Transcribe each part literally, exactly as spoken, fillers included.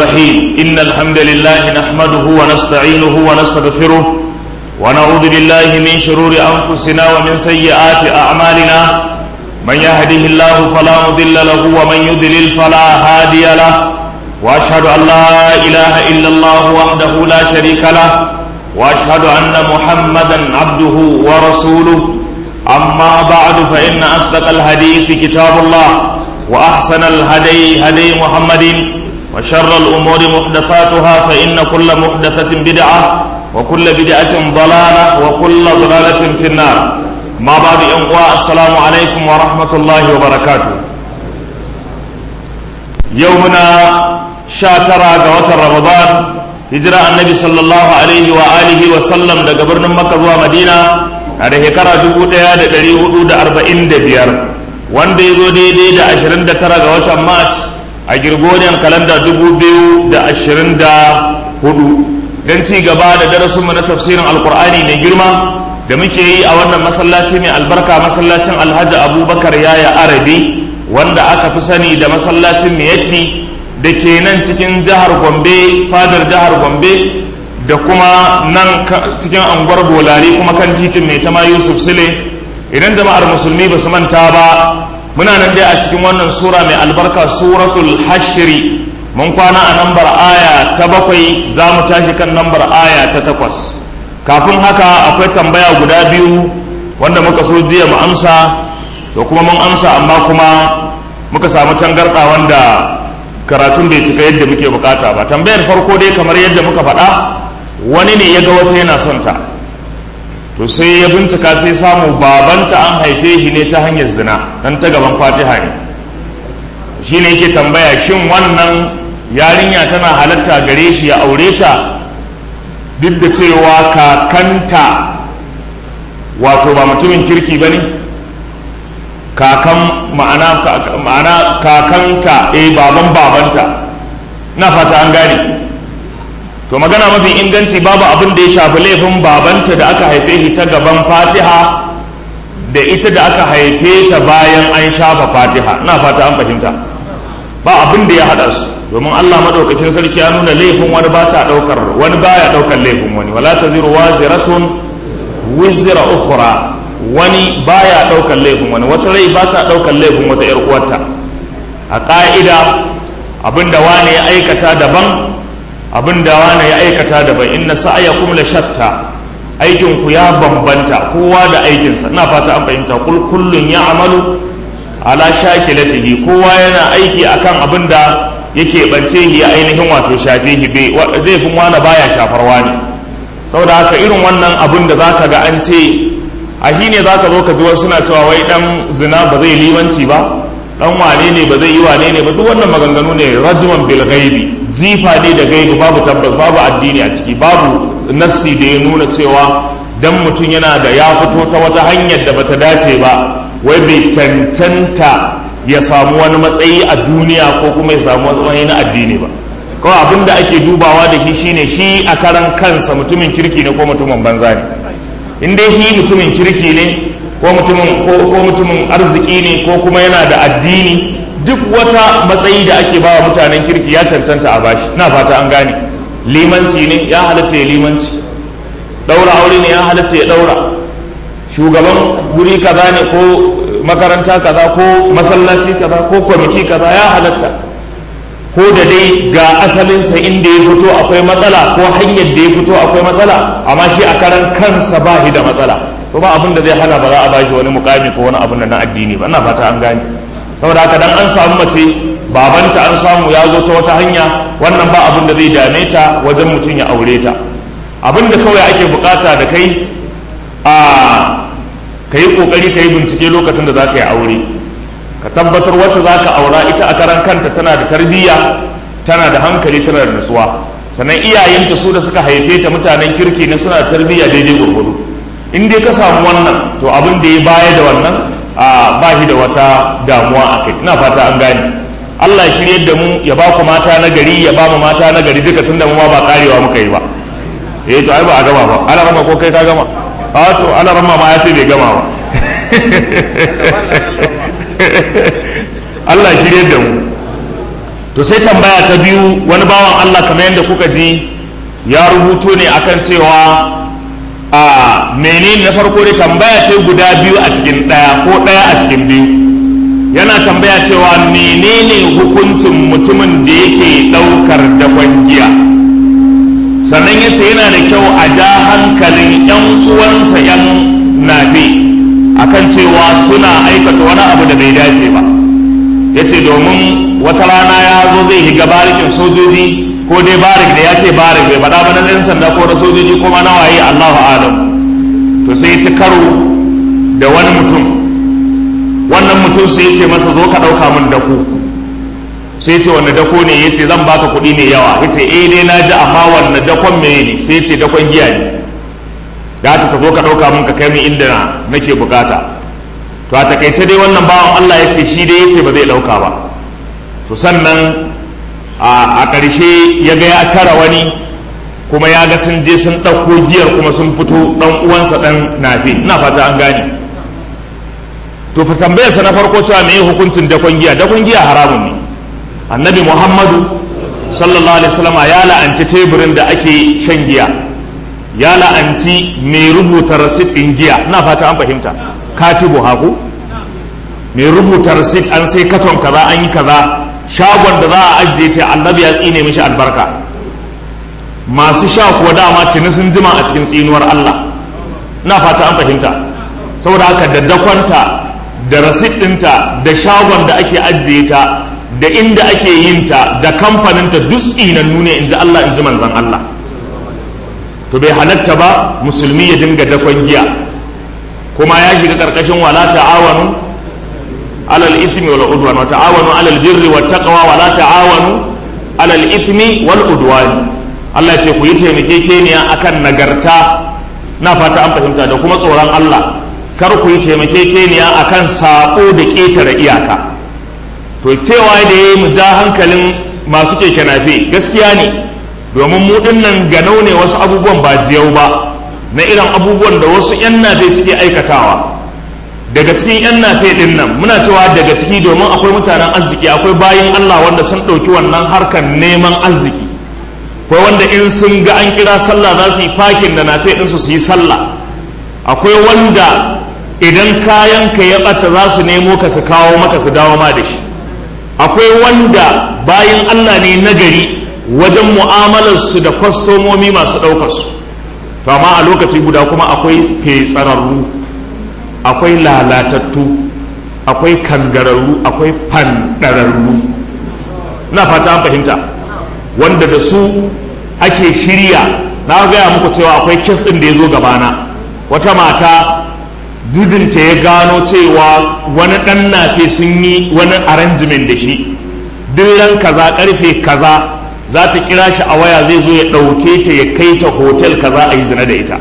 الرحيم إن الحمد لله نحمده ونستعينه ونستغفره ونعوذ بالله من شرور أنفسنا ومن سيئات أعمالنا من يهده الله فلا مضل له ومن يضلل فلا هادي له وأشهد أن لا إله إلا الله وحده لا شريك له وأشهد أن محمدا عبده ورسوله أما بعد فإن أصدق الحديث كتاب الله وأحسن الهدي هدي محمد وشر الأمور محدثاتها فإن كل محدثة بدعة وكل بدعة ضلالة وكل ضلالة في النار. ما بعد أنقوى السلام عليكم ورحمة الله وبركاته. يومنا شاترا قوة رمضان هجرة النبي صلى الله عليه وآله وسلم دا قبرنا مكة ومدينة هذا هكرا جبوت هذا دري حدود أربعين دبيار وان دي زو دي دي دا عشرين دا ترى قوة مات أجربوني كالندا دبو بيو دا عشرين دا هدو dan ci gaba da darasinmu na tafsirin alkur'ani mai girma da muke yi a wannan masallaci mai albarka masallacin alhaji abubakar yaya arabi wanda aka fi sani da masallacin miyatti da ke nan cikin jihar gombe fadar jihar gombe da kuma nan cikin anguwar bolari kuma kan titin mai tama yusuf sule. Idan jama'ar musulmi ba su manta ba muna nan dai a cikin wannan sura mai albarka suratul hashri. Mun kwana a nambar aya ta bakwai za mu tashi kan nambar aya ta takwas. Kafin haka akwai tambaya guda biyu wanda muka so jiya mu amsa to kuma mun amsa amma kuma muka samu tangarɗa wanda karatun bai cika yadda muke bukata ba. Tambayar farko dai kamar yadda muka faɗa wani ne ya ga wata yana son ta to sai ya bincika sai samu babanta an haife shi ne ta hanyar zina dan ta gaban fatiha ne. Shi ne yake tambaya shin wannan yarinya tana halatta gare shi ya aure ta duk da cewa kakanta wato ba mutumin kirki ba ne? kakan ma'ana ma'ana kakanta eh baban babanta na fata an gane. To magana mafi inganci babu abin da ya shafi laifin babanta da aka haife shi ta gaban fatiha da ita da aka haife ta bayan an shafa fatiha. Na fata an fahimta ba abin da ya hada su domin Allah madaukakin sarki ya nuna laifin wani ba ta daukar wani baya daukar laifin wani wala taziru waziratun wizra ukhra wani baya daukar laifin wani wata rai ba ta daukar laifin wata yar uwarta. A ka'ida abinda wani ya aikata daban abinda wani ya aikata daban inna sa'yakum la shatta aikin ku ya bambanta kowa da aikinsa. Ina fata an fahimta kul kullun ya'malu ala shakilatihi kowa yana aiki akan abinda yake bance shi ainihin wato shafe shi bai zai fi wani baya shafar wani. Saboda haka irin wannan abin da zaka ga an ce a shi ne zaka zo ka ji wasu suna cewa wai dan zina ba zai limanci ba dan wane ne ba zai yi wane ne ba duk wannan maganganu ne rajman bil ghaibi jifa ne da gaibi babu tabbas babu addini a ciki babu nassi da ya nuna cewa dan mutum yana da ya fito ta wata hanyar da bata dace ba wai bai cancanta ya samu wani matsayi a duniya ko kuma ya samu matsayi na addini ba. Kawai abin da ake dubawa da shi shine shi a karan kansa mutumin kirki ne ko mutumin banza ne. In dai shi mutumin kirki ne ko mutumin ko mutumin arziki ne ko kuma yana da addini duk wata matsayi da ake bawa mutanen kirki ya cancanta a bashi. Na fata an gane. Limanci ne ya halatta ya limanci, daura aure ne ya halatta ya daura, shugaban guri kaza ne ko makaranta kaza ko masallaci kaza ko kwamiti kaza ya halatta, ko da dai ga asalinsa inda ya fito akwai matsala ko hanyar da ya fito akwai matsala amma shi a karan kansa ba shi da matsala. So ba abin da zai hana ba za a bashi wani mukami ko wani abin da na addini ba. Ina fata an gane. Saboda haka dan an samu mace babanta an samu ya zo ta wata hanya wannan ba abin da zai dame ta wajen mutum ya aure ta. Abin da kawai ake bukata da kai a ka yi kokari ka yi bincike lokacin da za ka yi aure ka tabbatar wacce za ka aura ita a karan kanta tana da tarbiyya tana da hankali tana da nutsuwa sannan iyayenta su da suka haife ta mutanen kirki ne suna da tarbiyya daidai gurgudu. In dai ka samu wannan to abin da ya baya da wannan a ba shi da wata damuwa a kai. Ina fata an gane. Allah ya shirye da mu ya ba ku mata na gari ya ba mu mata na gari duka tunda mu ma ba karewa muka yi ba. Eh to ai ba a gama ba. Ana rama ko kai ka gama? A to ana rama ma ya ce bai gama ba. Allah shirye da mu. to sai tambaya ta biyu, wani bawan Allah kamar yadda kuka ji ya rubuto ne akan cewa a menene na farko dai tambaya ce guda biyu a cikin ɗaya ko ɗaya a cikin biyu. Yana tambaya cewa menene hukuncin mutumin da yake ɗaukar dakon giya, sannan ya ce yana da kyau a ja hankalin 'yan uwansa 'yan nafe akan cewa suna aikata wani abu da bai dace ba. Ya ce domin wata rana ya zo zai higa barikin sojoji, ko dai barik da ya ce barik bai faɗa ba na ɗan sanda ko na sojoji kuma na waye Allahu alam. To sai ya ci karo da wani mutum, wannan mutum sai ya ce masa zo ka ɗauka min dako. Sai ya ce wanne dako ne? Ya ce zan baka kuɗi mai yawa. Ya ce eh dai na ji, amma wanne dakon me ne? Sai ya ce dakon giya ne. Da haka ka zo ka ɗauka min ka kai min inda nake bukata. To a takaice dai wannan bawan Allah ya ce shi dai ya ce ba zai ɗauka ba. To sannan a ƙarshe ya ga ya tara wani, kuma ya ga sun je sun ɗauko giyar kuma sun fito ɗan uwansa ɗan nafe. Ina fata an gane. To fa tambayarsa na farko cewa me hukuncin dakon giya? Dakon giya haramun ne. Annabi Muhammadu sallallahu alaihi wasallam ya la'anci teburin da ake shan giya, ya la'anci mai rubuta rasit ɗin giya. Ina fata an fahimta. Katibu haku mai rubuta rasit, an sai katon kaza an yi kaza, shagon da za a ajiye ta annabi ya tsine mishi albarka. Masu sha kuwa dama tuni sun jima a cikin tsinuwar Allah. Ina fata an fahimta. Saboda haka da dakonta da rasit ɗinta da shagon da ake ajiye ta da inda ake yin ta da kamfaninta duk tsinannu ne in ji Allah, in ji manzan Allah. To bai halatta ba musulmi ya dinga dakon giya, kuma ya shiga ƙarƙashin wala ta'awanu alal ithmi wal udwan wa ta'awanu alal birri wat taqwa wa la ta'awanu alal ithmi wal udwan. Allah ya ce ku yi taimakekeniya akan nagarta, na fata an fahimta, da kuma tsoron Allah. Kar ku yi taimakekeniya akan sako da ƙetare iyaka. To cewa da yayi mu ja hankalin masu keke nafe gaskiya ne, domin mu dinnan ganau ne wasu abubuwan ba jiyau ba, na irin abubuwan da wasu 'yan nafe suke aikatawa. Daga cikin 'yan nafe din nan muna cewa daga ciki domin akwai mutanen arziki, akwai bayin Allah wanda sun ɗauki wannan harkar neman arziki. Akwai wanda in sun ga an kira sallah za su yi fakin da nafe ɗinsu su yi sallah. Akwai wanda idan kayan ka ya ɓata za su nemo ka su kawo maka su dawo ma da shi. Akwai wanda bayin Allah ne nagari wajen mu'amalarsu da kwastomomi masu ɗaukarsu. To amma a lokaci guda kuma akwai fetsararru, akwai lalatattu, akwai kangararru, akwai fandararru. Na fata an fahimta, wanda da su ake shirya. Na gaya muku cewa akwai kes ɗin da ya zo gabana, wata mata mijinta ya gano cewa wani ɗan nafe sun yi wani arrangement da shi, duk ran kaza karfe kaza za ta kira shi a waya, zai zo ya ɗauke ta ya kai ta hotel kaza a yi zina da ita,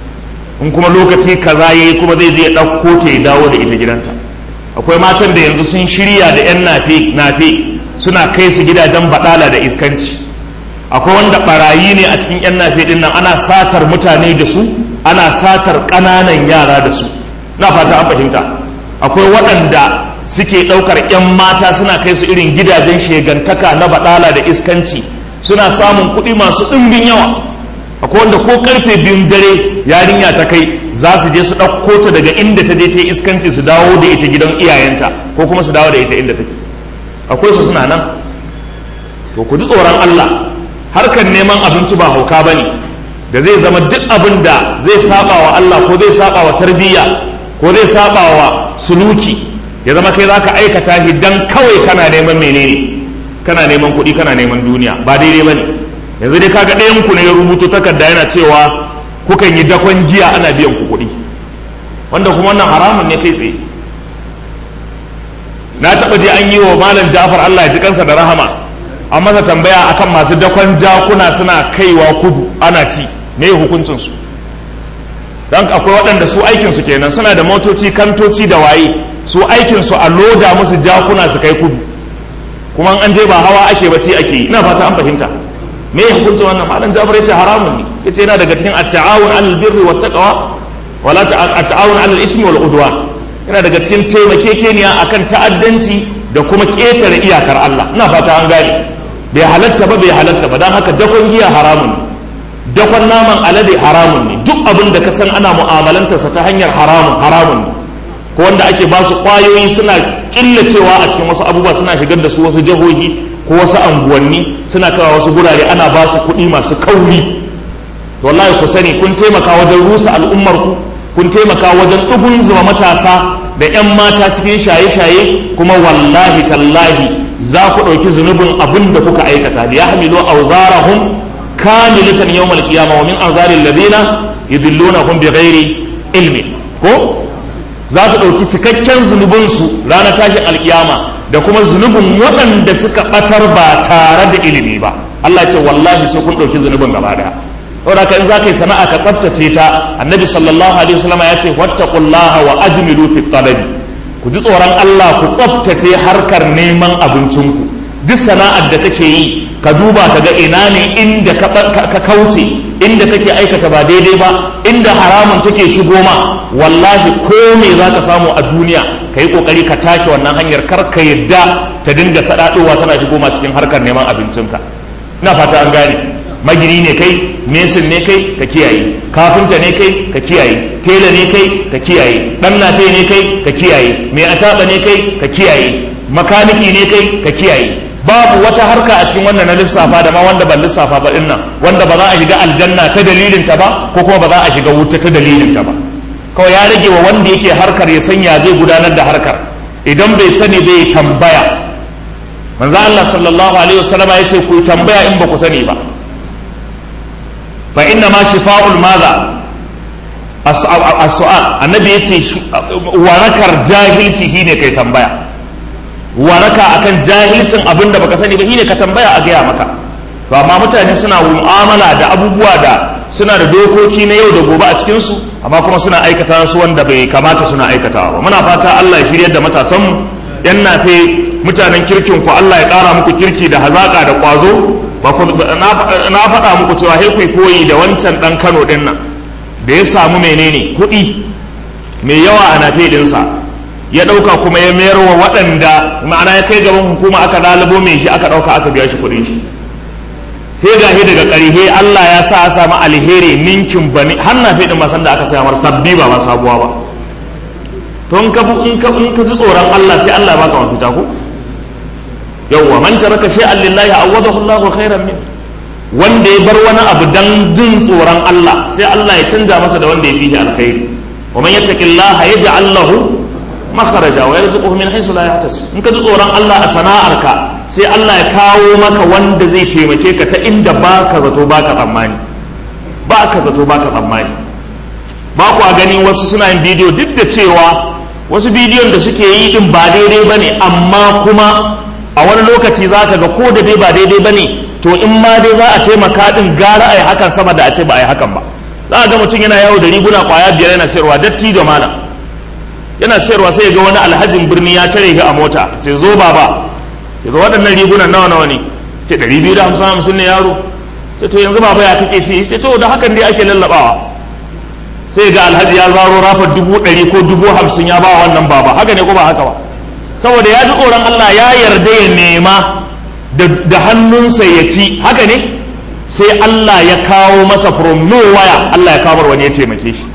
in kuma lokaci kaza ya yi kuma zai je ya ɗauko ta ya dawo da ita gidanta. Akwai matan da yanzu sun shirya da 'yan nafe nafe suna kai su gidajen baɗala da iskanci. Akwai wanda ɓarayi ne a cikin 'yan nafe ɗin nan, ana satar mutane da su, ana satar ƙananan yara da su. Na fata an fahimta. Akwai waɗanda suke ɗaukar 'yan mata suna kai su irin gidajen shegantaka na baɗala da iskanci, suna samun kuɗi masu ɗimbin yawa. Akwai wanda ko karfe biyun dare yarinya ta kai za su je su ɗauko ta daga inda ta je ta yi iskanci su dawo da ita gidan iyayenta, ko kuma su dawo da ita inda take. Akwai su suna nan. To ku ji tsoron Allah, harkar neman abinci ba hauka ba ne da zai zama duk abin da zai saba wa Allah ko zai saba wa tarbiyya ko zai saba wa suluki, ya zama kai zaka aikata shi dan kawai kana neman menene, kana neman kuɗi, kana neman duniya. Ba daidai bane. Yanzu dai kaga ɗayan ku ne ya rubuto takarda yana cewa kukan yi dakon giya ana biyan ku kuɗi, wanda kuma wannan haramun ne kai tsaye. Na taɓa je an yi wa malam Ja'far, Allah ya ji kansa da rahama, an masa tambaya akan masu dakon jakuna suna kaiwa kudu ana ci, me hukuncin su? Dan akwai waɗanda su aikin su kenan, suna da motoci, kantoci da waye, su aikin su a loda musu jakuna su kai kudu, kuma an je ba hawa ake ba ci ake yi. Ina fata an fahimta. Me hukuncin wannan? Malam Jabir yace haramun ne, yace yana daga cikin at-ta'awun 'alal birri wat taqwa wala at-ta'awun 'alal ithmi wal udwan, yana daga cikin taimakekeniya akan ta'addanci da kuma ƙetare iyakar Allah. Ina fata an gane. bai halatta ba bai halatta ba. Don haka dakon giya haramun ne, dakon naman alade haramun ne, duk abin da ka san ana mu'amalantarsa ta hanyar haramun haramun ne. Ko wanda ake ba su kwayoyi suna killacewa a cikin wasu abubuwa, suna shigar da su wasu jihohi ko wasu anguwanni, suna kawo wasu gurare ana ba su kuɗi masu kauri. Wallahi ku sani kun taimaka wajen rusa al'ummar ku, kun taimaka wajen ɗugun zuwa matasa da 'yan mata cikin shaye-shaye, kuma wallahi tallahi za ku ɗauki zunubin abin da kuka aikata. da ya hamilu auzarahum kamilatan yawmal qiyamah wa min azaril ladina yudillunahum bighairi ilmi. Ko za su ɗauki cikakken zunubinsu ranar tashin alkiyama da kuma zunubin waɗanda suka ɓatar ba tare da ilimi ba. Allah ce wallahi sai kun ɗauki zunubin gaba daya. saboda kan za ka yi sana'a ka tsaftace ta, annabi sallallahu alaihi wasallam ya ce wattaqullaha wa ajmilu fi talabi, ku ji tsoron Allah ku tsaftace harkar neman abincinku. duk sana'ar da kake yi ka duba ka ga ina ne inda ka kauce, inda kake aikata ba daidai ba, inda haramun take shigo ma. wallahi ko me za ka samu a duniya ka yi kokari ka take wannan hanyar, kar ka yadda ta dinga sadadowa tana shigo ma cikin harkar neman abincinka. ina fata an gane. magini ne kai, mesin ne kai, ka kiyaye. kafinta ne kai, ka kiyaye. tela ne kai, ka kiyaye. dan nafe ne kai, ka kiyaye. mai ataba ne kai, ka kiyaye. makaniki ne kai, ka kiyaye. babu wata harka a cikin wannan na lissafa da ma wanda ban lissafa ba din nan, wanda ba za a shiga aljanna ta dalilin ta ba, ko kuma ba za a shiga wuta ta dalilin ta ba. kawai ya rage wa wanda yake harkar ya sanya zai gudanar da harkar. idan bai sani bai tambaya. manzo Allah sallallahu alaihi wasallam ya ce ku tambaya in ba ku sani ba. fa inna ma shifa'ul madha as-su'al. annabi yace warakar jahilci shine kai tambaya. waraka akan jahilcin abin da baka sani ba shine ka tambaya a gaya maka. to amma mutane suna mu'amala da abubuwa da suna da dokoki na yau da gobe a cikin su, amma kuma suna aikata su wanda bai kamata suna aikatawa ba. muna fata Allah ya shiryar da matasan mu. yan nafe mutanen kirkin ku, Allah ya ƙara muku kirki da hazaka da kwazo. na faɗa muku cewa sai ku koyi da wancan ɗan Kano ɗin nan da ya samu menene kuɗi mai yawa a nafe ɗinsa, ya ɗauka kuma ya mayar wa waɗanda, ma'ana ya kai gaban hukuma aka lalubo mai shi aka ɗauka aka biya shi kuɗin shi. sai ga shi daga ƙarhe Allah ya sa a samu alheri ninkin bani, har nafe ɗin masan da aka saya mar sabbi ba ma sabuwa ba. to in ka in ka in ka ji tsoron Allah sai Allah ya baka mafita ko. yawwa man taraka shay'an lillahi awadahu Allahu khairan min. wanda ya bar wani abu dan jin tsoron Allah sai Allah ya canja masa da wanda ya fi alkhairi. wa man yattaqillaha yaj'al lahu makharaja wa yarzuquhu min haythu la yahtasib. in ka ji tsoron Allah a sana'arka sai Allah ya kawo maka wanda zai taimake ka ta inda baka zato baka tsammani. baka zato baka tsammani. ba ku a gani wasu suna yin bidiyo, duk da cewa wasu bidiyon da suke yi din ba daidai bane, amma kuma a wani lokaci za ka ga ko da dai ba daidai ba ne, to in ma dai za a taimaka din gara a yi hakan sama da a ce ba a yi hakan ba. za a ga mutum yana yawo da riguna kwaya biyar yana sayarwa, datti da malam yana sayarwa, sai ya ga wani alhajin birni ya tare shi a mota, sai zo baba, sai ga waɗannan rigunan nawa nawa ne, ce ɗari biyu da hamsin hamsin ne yaro, sai to yanzu baba ya kake ce, sai to da hakan dai ake lallabawa. sai ga alhaji ya zaro rafa dubu ɗari ko dubu hamsin ya ba wannan baba, haka ne ko ba haka ba. saboda ya ji tsoron Allah ya yarda ya nema da hannunsa ya ci, haka ne. sai Allah ya kawo masa from nowhere, Allah ya kawo wani ya taimake shi.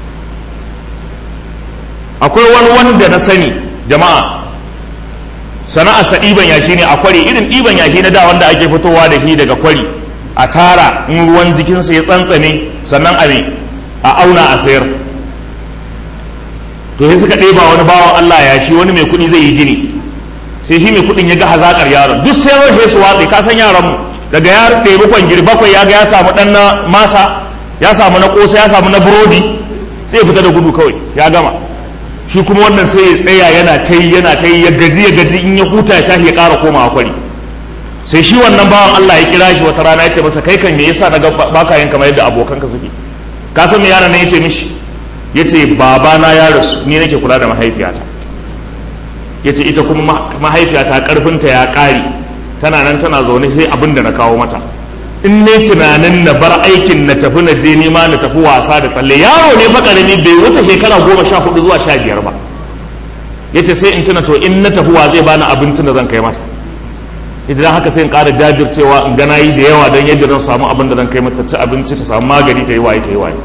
akwai wani wanda na sani jama'a, sana'a sa ɗiban yashi ne a kwari, irin ɗiban yashi na da wanda ake fitowa da shi daga kwari a tara in ruwan jikinsa ya tsantsane sannan a ne a auna a sayar. to sai suka ɗeba wani bawan Allah ya shi wani mai kuɗi zai yi gini, sai shi mai kuɗin ya ga hazakar yaron, duk sai rashe su watsi. ka san yaran mu daga ya ɗebi kwangiri bakwai ya ga ya samu ɗan na masa, ya samu na ƙosa, ya samu na burodi, sai ya fita da gudu kawai ya gama. shi kuma wannan sai ya tsaya yana ta yi yana ta yi ya gaji ya gaji, in ya huta ya tashi ya ƙara komawa kwari. sai shi wannan bawan Allah ya kira shi wata rana ya ce masa kai kan me yasa na ga baka yin kamar yadda abokanka suke. ka san me yaron nan ya ce mishi? ya ce babana ya rasu, ni nake kula da mahaifiyata. ya ce ita kuma mahaifiyata karfinta ya ƙare, tana nan tana zaune sai abin da na kawo mata. in ne tunanin na bar aikin na tafi na je nima na tafi wasa da tsalle, yaro ne fa karami bai wuce shekara goma sha hudu zuwa sha biyar ba. ya ce sai in tuna to in na tafi wa zai bani abincin da zan kai mata. idan haka sai in ƙara jajircewa in gana yi da yawa don yadda zan samu abin da zan kai mata ci abinci ta samu magani ta yi waye ta yi waye.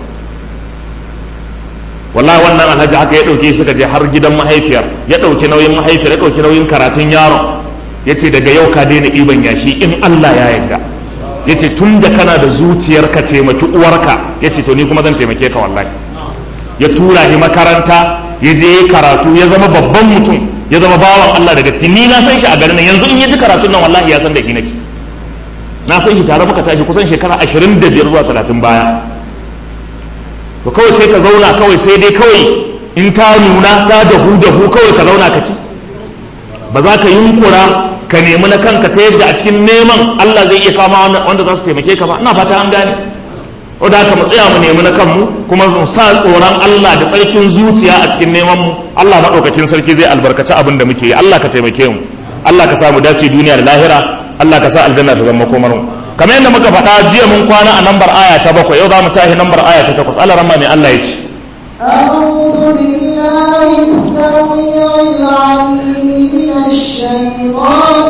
wallahi wannan alhaji haka ya ɗauke suka je har gidan mahaifiyar, ya ɗauki nauyin mahaifiyar, ya ɗauki nauyin karatun yaron, ya ce daga yau ka daina ɗiban yashi in Allah ya yarda. Ya ce tun da kana da zuciyar ka taimaki uwarka, ya ce to ni kuma zan taimake ka wallahi. Ya tura shi makaranta, ya je karatu, ya zama babban mutum, ya zama bawan Allah daga cikin, ni na san shi a garin nan yanzu in ya ji karatun nan wallahi ya san da nake. Na san shi tare muka tashi kusan shekara ashirin da biyar zuwa talatin baya. To kawai kai ka zauna kawai sai dai kawai in ta nuna ta dahu dahu kawai ka zauna ka ci. Ba za ka yunkura ka nemi na kanka ta yadda a cikin neman Allah zai iya kama wanda za su taimake ka ba. Ina fata an gane. O da haka mu tsaya mu nemi na kanmu kuma mu sa tsoron Allah da tsarkin zuciya a cikin neman mu. Allah maɗaukakin sarki zai albarkaci abin da muke yi. Allah ka taimake mu. Allah ka sa mu dace duniya da lahira. Allah ka sa aljanna ta zama komar mu. Kamar yadda muka faɗa jiya mun kwana a lambar aya ta bakwai, yau za mu tashi lambar aya ta takwas. Allah ramma mai Allah ya ce. أعوذ بالله السميع العليم من الشيطان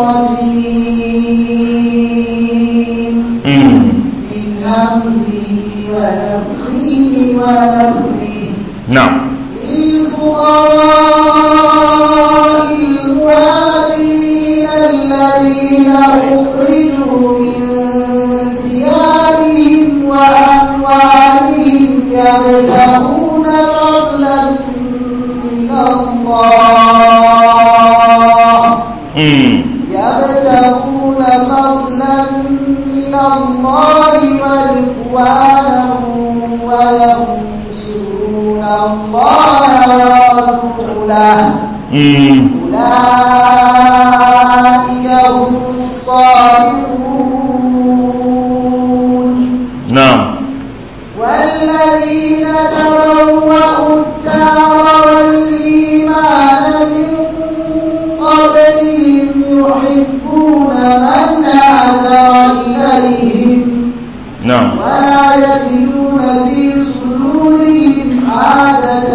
الرجيم من همزه ونفخه ونفثه. نعم. للفقراء المهاجرين الذين أخرجوا من ديارهم وأموالهم يبتغون فضلا من الله يبتغون فضلا من الله ورضوانه وينصرون الله ورسوله أولئك هم الصادقون. نعم. والذين تبوأوا الدار والإيمان من قبلهم يحبون من هاجر إليهم. نعم. ولا يجدون في صدورهم حاجة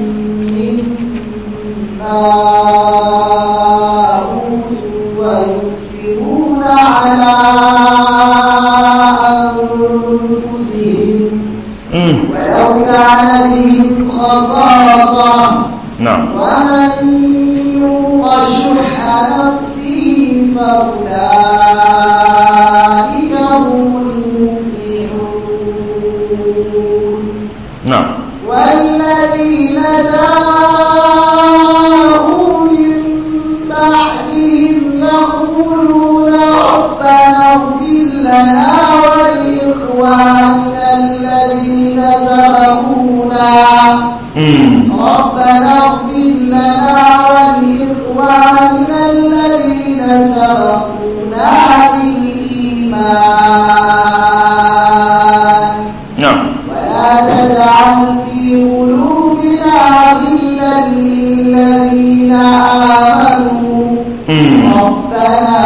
مما أوتوا ويؤثرون على ولو كان بهم خصاصة. نعم. ومن يوق شح نفسه فأولئك هم المفلحون. نعم. والذين جاءوا من بعدهم يقولون ربنا اغفر لنا ولإخواننا الذين سبقونا ربنا اغفر لنا ولإخواننا الذين سبقونا بالإيمان. نعم. ولا تجعل في قلوبنا غلا للذين آمنوا ربنا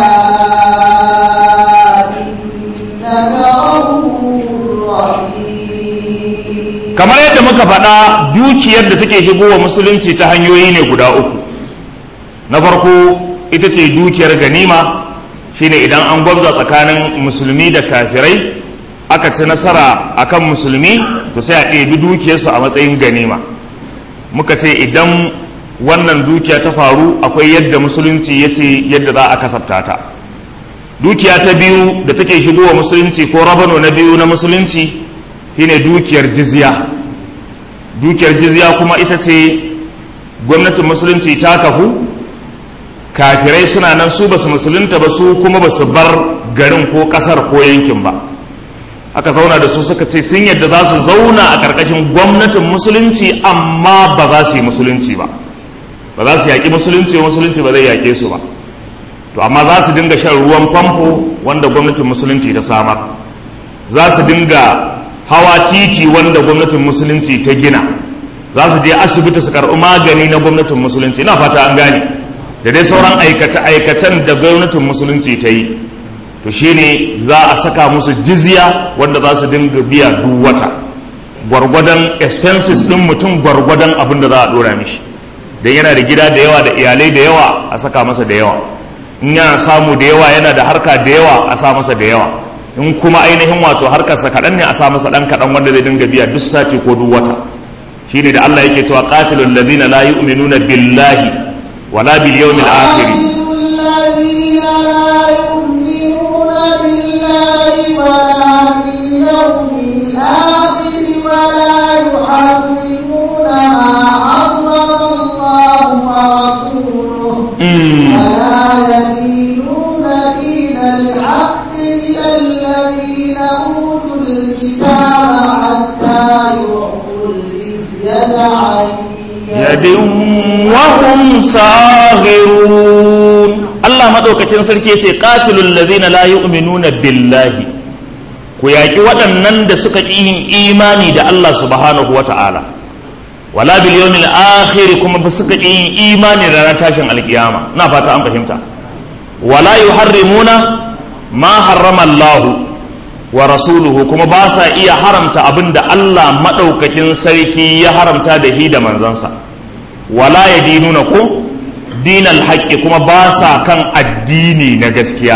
kamar yadda muka faɗa dukiyar da take shigowa musulunci ta hanyoyi ne guda uku. Na farko ita ce dukiyar ganima, shine idan an gwabza tsakanin musulmi da kafirai aka ci nasara akan musulmi to sai a ɗebi dukiyarsu a matsayin ganima. Muka ce idan wannan dukiya ta faru akwai yadda musulunci ya ce yadda za a kasafta ta. Dukiya ta biyu da take shigowa musulunci ko rabano na biyu na musulunci shine dukiyar jizya. Dukiyar jizya kuma ita ce gwamnatin musulunci ta kafu, kafirai suna nan su basu musulunta ba, su kuma basu bar garin ko kasar ko yankin ba. Aka zauna da su suka ce sun yadda za su zauna a ƙarƙashin gwamnatin musulunci amma ba za su yi musulunci ba, ba za su yaƙi musulunci, musulunci ba zai yaƙe su ba. To amma za su dinga shan ruwan famfo wanda gwamnatin musulunci ta samar, za su dinga hawa titi wanda gwamnatin musulunci ta gina, za su je asibiti su karɓi magani na gwamnatin musulunci. Ina fata an gane, da dai sauran aikace-aikacen da gwamnatin musulunci ta yi. To shine za a saka musu jizya wanda za su dinga biya duk wata, gwargwadon expenses din mutum, gwargwadon abin da za a dora mishi. Dan yana da gida da yawa da iyalai da yawa, a saka masa da yawa. in yana samu da yawa yana da harka da yawa a sa masa da yawa, in kuma ainihin wato harkarsa kaɗan ne a sa masa ɗan kaɗan wanda zai dinga biya duk sati ko duk wata. shine da Allah yake cewa qatilul ladina la yu'minuna billahi wala bil yawmil akhir yadin wahum sahirun. Allah madaukakin sarki yace qatilul ladina la yu'minuna billahi, ku yaki waɗannan da suka ƙi yin imani da Allah subhanahu wata'ala, wala bil yawmil akhir, kuma ba suka ƙi yin imani da ranar tashin alkiyama. na fata an fahimta. wala yuharrimuna ma harrama Allah wa rasuluhu, kuma ba sa iya haramta abinda Allah madaukakin sarki ya haramta da hi da manzansa. wala yadinuna ku dinal haqqi, kuma ba sa kan addini na gaskiya.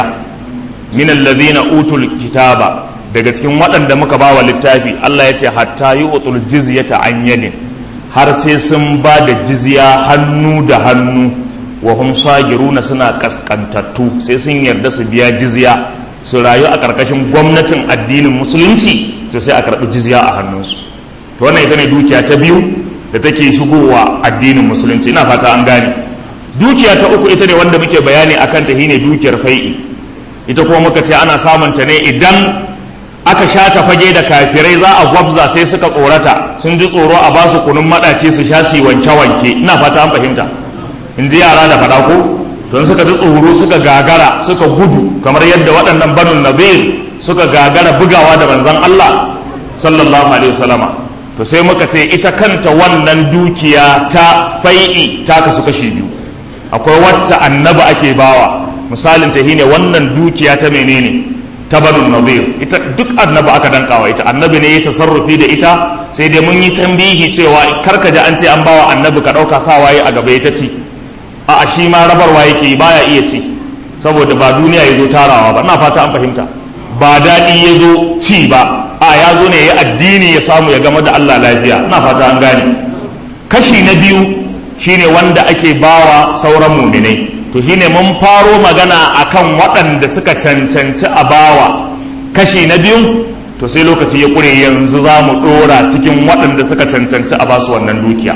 min alladhina utul kitaba, daga cikin waɗanda muka ba wa littafi, Allah ya ce hatta yu'tul jizyata an yadin, har sai sun ba da jizya hannu da hannu, wa hum sagiruna, suna kaskantattu, sai sun yarda su biya jizya su rayu a ƙarƙashin gwamnatin addinin musulunci, sai sai a karɓi jizya a hannunsu. to wannan ita ne dukiya ta biyu da take shigowa addinin musulunci. ina fata an gane. dukiya ta uku ita ne wanda muke bayani akan ta, shine dukiyar fai'i. ita kuma muka ce ana samun ta ne idan aka shata fage da kafirai za a gwabza, sai suka tsorata, sun ji tsoro a ba su kunun madaci su sha su wanke-wanke. ina fata an fahimta. in ji yara da faɗa ko, don suka ji tsoro suka gagara suka gudu, kamar yadda waɗannan banu nadir suka gagara bugawa da manzon Allah sallallahu alaihi wasallama. to sai muka ce ita kanta wannan dukiya ta fai'i ta kasu kashi biyu. akwai wacce annabi ake bawa, misalin ta shine wannan dukiya ta menene, ta banu nadir. ita duk annabi aka dankawa ita, annabi ne ya tasarrufi da ita. sai dai mun yi tambihi cewa karka ji an ce an bawa annabi ka ɗauka sa waye a gaba ita ci, a shi ma rabarwa yake baya iya ci, saboda ba duniya ya zo tarawa ba. na fata an fahimta. ba daɗi ya zo ci ba, a ya zo ne ya addini ya samu ya gama da Allah lafiya. na fata an gane. kashi na biyu shine wanda ake bawa sauran muminai. to shine mun faro magana akan waɗanda suka cancanci a bawa kashi na biyu, to sai lokaci ya ƙure, yanzu za mu ɗora cikin waɗanda suka cancanci a basu wannan dukiya.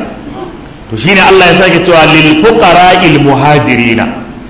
to shine Allah ya sake cewa lil fuqara'il muhajirina,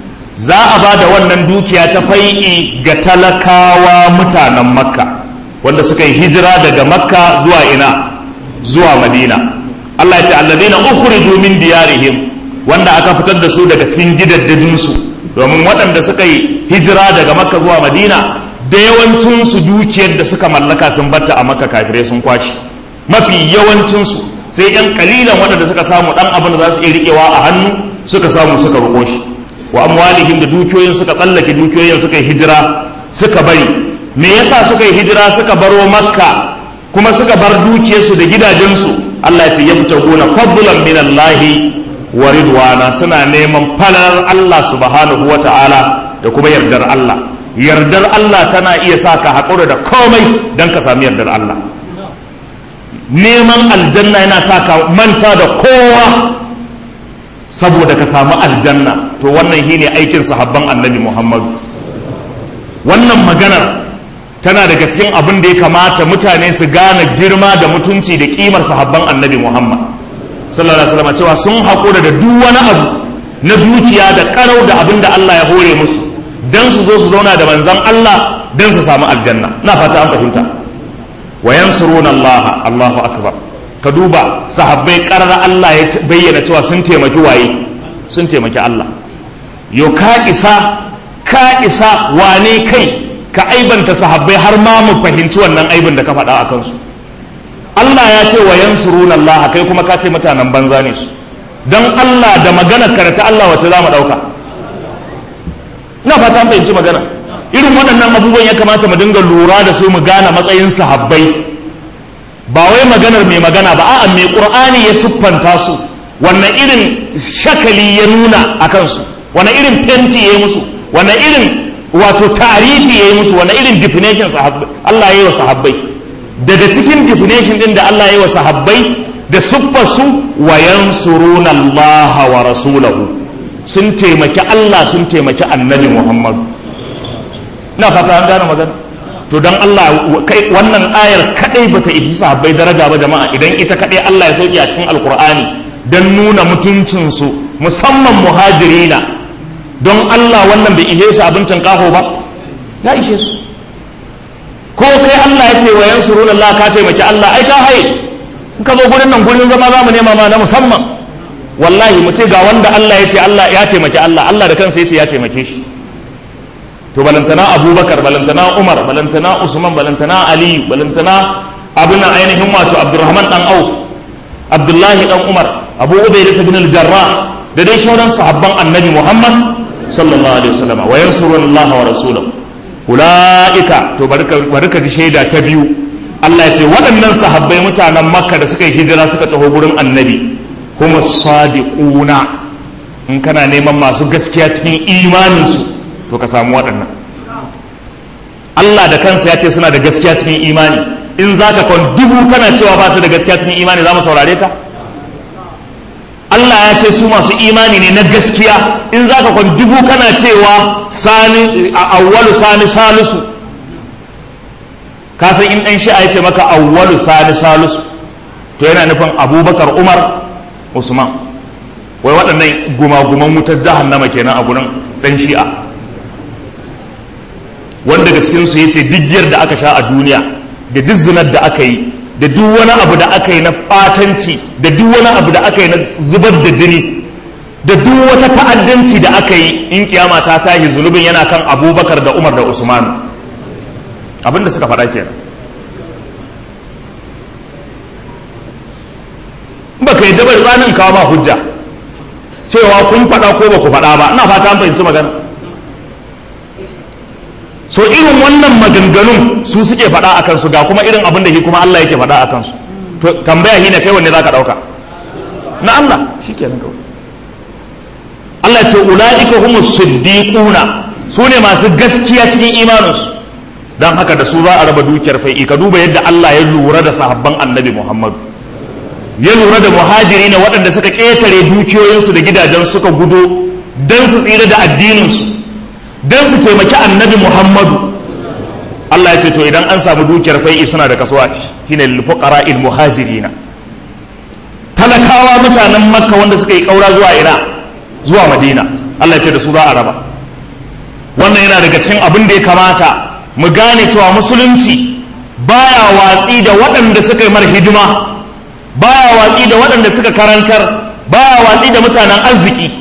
za a ba da wannan dukiya ta fai'i ga talakawa mutanen makka wanda suka yi hijira daga makka zuwa ina, zuwa madina. Allah ya ce alladhina ukhriju min diyarihim, wanda aka fitar da su daga cikin gidaddajinsu. domin waɗanda suka yi hijira daga makka zuwa madina, da yawancinsu dukiyar da suka mallaka sun batta a makka, kafirai sun kwashi mafi yawancinsu, sai yan kalilan waɗanda suka samu ɗan abin da za su iya riƙewa a hannu suka samu suka roƙo shi. wa amwalihim, da dukiyoyin suka tsallake dukiyoyin suka yi hijira suka bari. me yasa suka yi hijira suka baro makka kuma suka bar dukiyarsu da gidajensu? Allah ya ce yabtaguna fadlan min Allah wa ridwana, suna neman falalar Allah subhanahu wa ta'ala da kuma yardar Allah. yardar Allah tana iya sa ka haƙura da komai don ka sami yardar Allah. neman aljanna yana sa ka manta da kowa saboda ka samu aljanna. to wannan shine aikin sahabban annabi Muhammadu. wannan maganar tana daga cikin abin da ya kamata mutane su gane girma da mutunci da kimar sahabban annabi Muhammad sallallahu alaihi wasallam, cewa sun haƙura da duk wani abu na dukiya da karau da abin da Allah ya hore musu dan su zo su zauna da manzon Allah dan su samu aljanna. na fata an fahimta. wa yansuruna Allah, Allahu akbar. ka duba sahabbai karara Allah ya bayyana cewa sun taimaki waye, sun taimaki Allah. yo ka isa ka isa wane kai ka aibanta sahabbai har ma mu fahimci wannan aibin da ka faɗa a kansu. Allah ya ce wa yansuruna Allah, kai kuma ka ce mutanen banza ne su. dan Allah da magana karata Allah wace za mu ɗauka? ina fata an fahimci magana. irin waɗannan abubuwan ya kamata mu dinga lura da su, mu gane matsayin sahabbai. ba wai maganar mai magana ba, a'a mai Qur'ani ya siffanta su, wannan irin shakali ya nuna a kansu, wannan irin fenti ya yi musu, wani irin wato tarihi ya yi musu, wani irin definition Allah ya yi wa sahabbai. Daga cikin definition din da Allah ya yi wa sahabbai da siffarsu, wa yansuruna Allah wa rasulahu, sun taimaki Allah sun taimaki annabi Muhammad. Ina fata an gane magana. To dan Allah kai wannan ayar kadai bata ibi sahabbai daraja ba jama'a, idan ita kadai Allah ya sauke a cikin alkur'ani dan nuna mutuncinsu, musamman muhajirina, don Allah wannan bai ihe su abincin kaho ba? Ya ishe su. Ko kai Allah ya ce wa yansuruna Allah, ka taimaki Allah, ai ka haye. In ka zo gurin nan gurin zama za mu nema ma na musamman, wallahi mu ce ga wanda Allah ya ce Allah ya taimaki Allah, Allah da kansa ya ce ya taimake shi. To balantana Abubakar, balantana Umar, balantana Usman, balantana Ali, balantana abin ainihin wato Abdurrahman dan Auf, Abdullahi dan Umar, Abu Ubaidah bin al-Jarrah, da dai shauran sahabban Annabi Muhammad sallallahu alaihi wasallam. Wa yansuruna Allah wa rasulahu ulaika, to barka barka ji shaida ta biyu. Allah ya ce waɗannan sahabbai mutanen Makka da suka yi hijira suka taho gurin Annabi, humus sadiquna. In kana neman masu gaskiya cikin imaninsu, to ka samu waɗannan. Allah da kansa ya ce suna da gaskiya cikin imani. In za ka kwan dubu kana cewa ba su da gaskiya cikin imani, za mu saurare ka? Allah ya ce su masu imani ne na gaskiya. In za ka kwan dubu kana cewa sani a awwalu sani salisu, ka san in ɗan shi'a ya ce maka awwalu sani salisu, to yana nufin Abubakar, Umar, Usman. Wai waɗannan gumaguman wutar jahannama kenan a gurin ɗan shi'a. Wanda daga cikinsu ya ce diggiyar da aka sha a duniya, da duk zinar da aka yi, da duk wani abu da aka yi na ɓatanci, da duk wani abu da aka yi na zubar da jini, da duk wata ta'addanci da aka yi, in kiyama ta tashi zunubin yana kan Abubakar da Umar da Usman. Abin da suka faɗa kenan. Ba ka yadda bari tsanin kawo ba hujja cewa kun faɗa ko ba ku faɗa ba. Ina fata an fahimci magana. So irin wannan maganganun su suke faɗa a kansu, ga kuma irin abin da shi kuma Allah yake faɗa a kansu. To tambaya shi ne kai wanne za ka ɗauka? Na Allah shi kenan kawai. Allah ce ula'ika humus siddiquna, su ne masu gaskiya cikin imaninsu. Don haka da su za a raba dukiyar fai'i. Ka duba yadda Allah ya lura da sahabban Annabi Muhammadu, ya lura da muhajiri ne waɗanda suka ƙetare dukiyoyinsu da gidajen suka gudo don su tsira da addininsu, don su taimaki Annabi Muhammadu. Allah ya ce to idan an samu dukiyar fai'i suna da kaso a ciki, shine lil fuqara'il muhajirina. Talakawa mutanen Makka wanda suka yi kaura zuwa ina, zuwa Madina, Allah ya ce da su za a raba. Wannan yana daga cikin abin da ya kamata mu gane cewa musulunci baya watsi da waɗanda suka yi mar hidima, baya watsi da waɗanda suka karantar, baya watsi da mutanen arziki.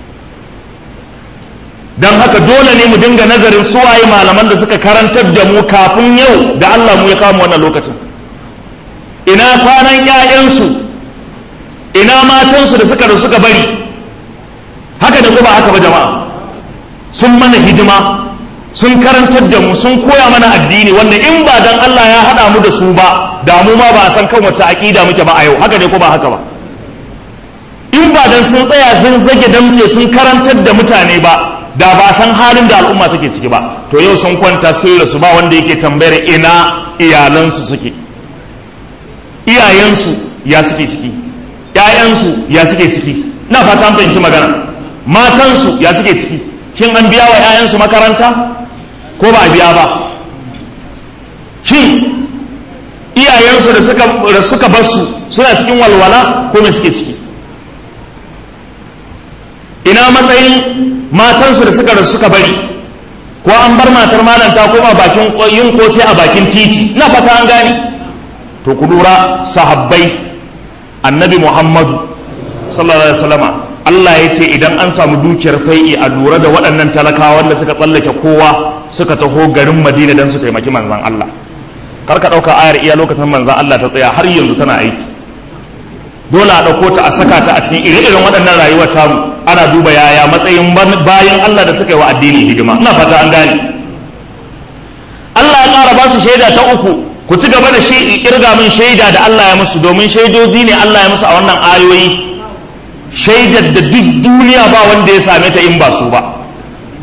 don haka dole ne mu dinga nazarin suwaye malaman da suka karantar da mu kafin yau da Allah mu ya kama wannan lokacin. Ina kwanan ƴaƴansu, ina matansu da suka da suka bari, haka da kuma haka ba jama'a, sun mana hidima, sun karantar da mu, sun koya mana addini wanda in ba dan Allah ya haɗa mu da su ba, da mu ma ba a san kan wace aƙida muke ba a yau, haka ne ko ba haka ba. In ba dan sun tsaya sun zage damtse sun karantar da mutane ba, da ba san halin da al'umma take ciki ba. To yau sun kwanta sun rasu, ba wanda yake tambayar ina iyalansu suke, iyayensu ya suke ciki, ƴaƴansu ya suke ciki. Ina fata an fahimci magana. Matansu ya suke ciki. Shin an biya wa ƴaƴansu makaranta ko ba a biya ba? Shin iyayensu da suka da suka bar su suna cikin walwala ko me suke ciki? Ina matsayin matansu da suka rasu suka bari, ko an bar matar malam ta koma bakin yin kosai a bakin titi? Ina fata an gane. To ku lura, sahabbai annabi Muhammadu sallallahu alaihi wasallama, Allah ya ce idan an samu dukiyar fai'i a lura da waɗannan talakawa wanda suka tsallake kowa suka taho garin Madina don su taimaki manzan Allah. Kar ka ɗauka ayar iya lokacin manzan Allah ta tsaya, har yanzu tana aiki. Dole a ɗauko ta a saka ta a cikin ire-iren waɗannan rayuwar tamu, ana duba yaya matsayin bayan Allah da suka yi wa addini hidima. Ina fata an gane. Allah ya ƙara ba su shaida ta uku, ku ci gaba da kirga min shaida da Allah ya musu, domin shaidoji ne Allah ya musu a wannan ayoyi, shaidar da duk duniya ba wanda ya same ta in ba su ba.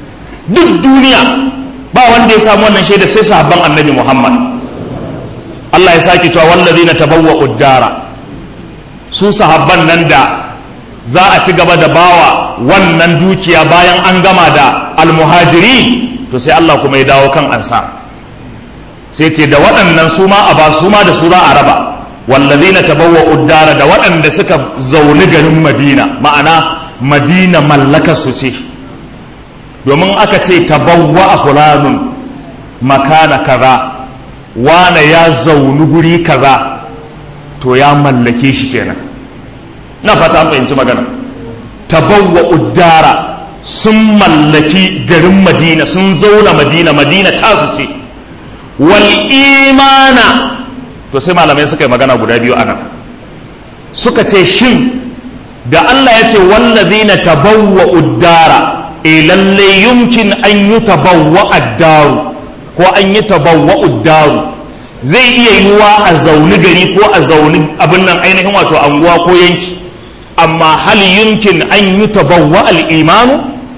duk duniya ba wanda ya samu wannan shaida sai sahabban annabi Muhammad. Allah ya sake cewa wallazina tabawwa'u ad-dara, su sahabban nan da za a ci gaba da bawa wannan dukiya bayan an gama da almuhajiri, to sai Allah kuma ya dawo kan ansar, sai ce da waɗannan su ma a ba su ma da su za a raba. wallazina tabawwa'u ad-dara, da waɗanda suka zauni garin Madina, ma'ana Madina mallakar su ce, domin aka ce tabawwa'a fulanun makana kaza, wane ya zauni guri kaza, to ya mallake shi kenan. na fata an fahimci magana. tabawwa'u ad-dara, sun mallaki garin Madina, sun zauna Madina, Madina tasu ce. wal imana, to sai malamai suka yi magana guda biyu anan, suka ce shin da Allah ya ce wallazina tabawwa'u ad-dara, e lalle yumkin an yi tabawwa'a ad-daru ko an yi tabawwa'u ad-daru, zai iya yiwuwa a zauni gari ko a zauni abin nan ainihin wato anguwa ko yanki, amma hal yumkin an yi tabawwa'a al-imanu,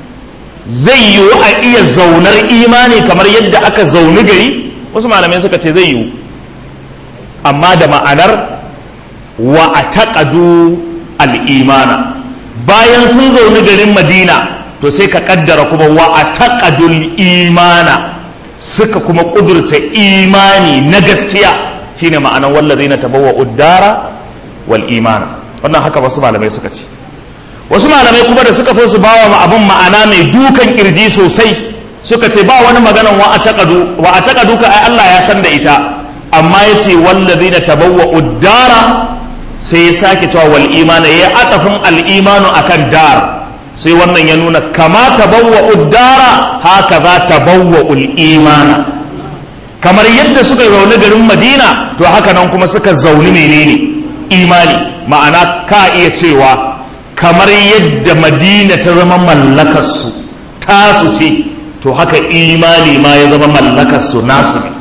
zai yiwu a iya zaunar imani kamar yadda aka zauni gari? Wasu malamai suka ce zai yiwu, amma da ma'anar wa a taƙadu al'imana, bayan sun zaune garin Madina to sai ka ƙaddara kuma wa a taƙadul imana, suka kuma ƙudurta imani na gaskiya, shine ma'anar wallazi na tabawa uddara wal imana. Wannan haka wasu malamai suka ce. Wasu malamai kuma da suka so su bawa ma abin ma'ana mai dukan kirji sosai, suka ce ba wani maganan wa a taƙadu, wa a taƙadu ka ai Allah ya san da ita, amma ya ce wallazi na tabawa uddara, sai ya sake cewa wal imana, ya atafin al'imanu akan dar, sai wannan ya nuna kama tabawa uddara haka za tabawa ul'imana, kamar yadda suka zaune garin Madina to haka nan kuma suka zaune menene imani. Ma'ana ka iya cewa kamar yadda Madina ta zama mallakarsu tasu ce, to haka imani ma ya zama mallakarsu nasu ne.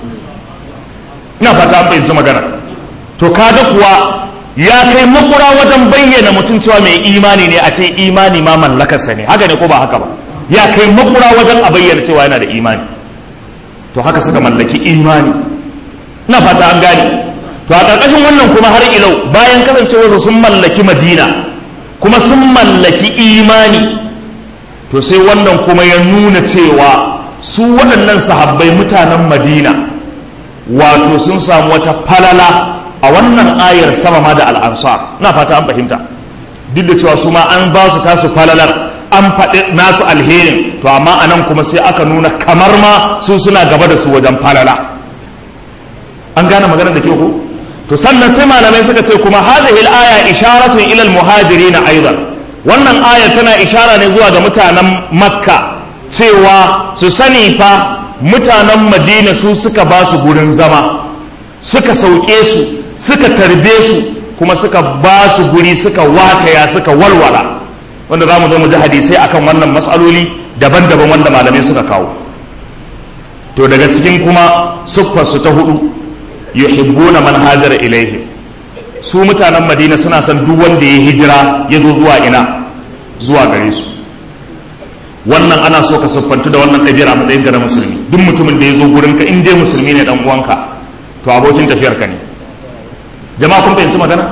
ina fata an fahimci magana. To kaga kuwa ya kai makura wajen bayyana mutum cewa mai imani ne, a ce imani ma mallakarsa ne, haka ne ko ba haka ba? Ya kai makura wajen a bayyana cewa yana da imani. To haka suka mallaki imani, ina fata an gane. To a ƙarƙashin wannan kuma har ilau, bayan kasancewarsu sun mallaki Madina kuma sun mallaki imani, to sai wannan kuma ya nuna cewa su waɗannan sahabbai mutanen Madina wato sun samu wata falala a wannan ayar sama ma da al'ansar. na fata an fahimta, duk da cewa su ma an ba su tasu falalar, an faɗi nasu alherin, to amma a nan kuma sai aka nuna kamar ma su suna gaba da su wajen falala. an gane maganar da ke ku? To sannan sai malamai suka ce kuma hadhihi al-aya isharatun ila al-muhajirin aidan, wannan ayar tana ishara ne zuwa ga mutanen Makka cewa su sani fa mutanen Madina su suka ba su gurin zama, suka sauke su, suka tarbe su, kuma suka ba su guri, suka wataya, suka walwala, wanda za mu zo mu ji hadisai akan wannan matsaloli daban-daban wanda malamai suka kawo. To daga cikin kuma siffarsu ta hudu, yuhibbuna man hajara ilaihim, su mutanen Madina suna son duk wanda ya hijira ya zo zuwa ina, zuwa gare su. wannan ana so ka siffantu da wannan ɗabi'ar a matsayin ka na musulmi. Duk mutumin da ya zo gurin ka in dai musulmi ne dan uwanka, to abokin tafiyar ka ne. Jama'a kun fahimci magana?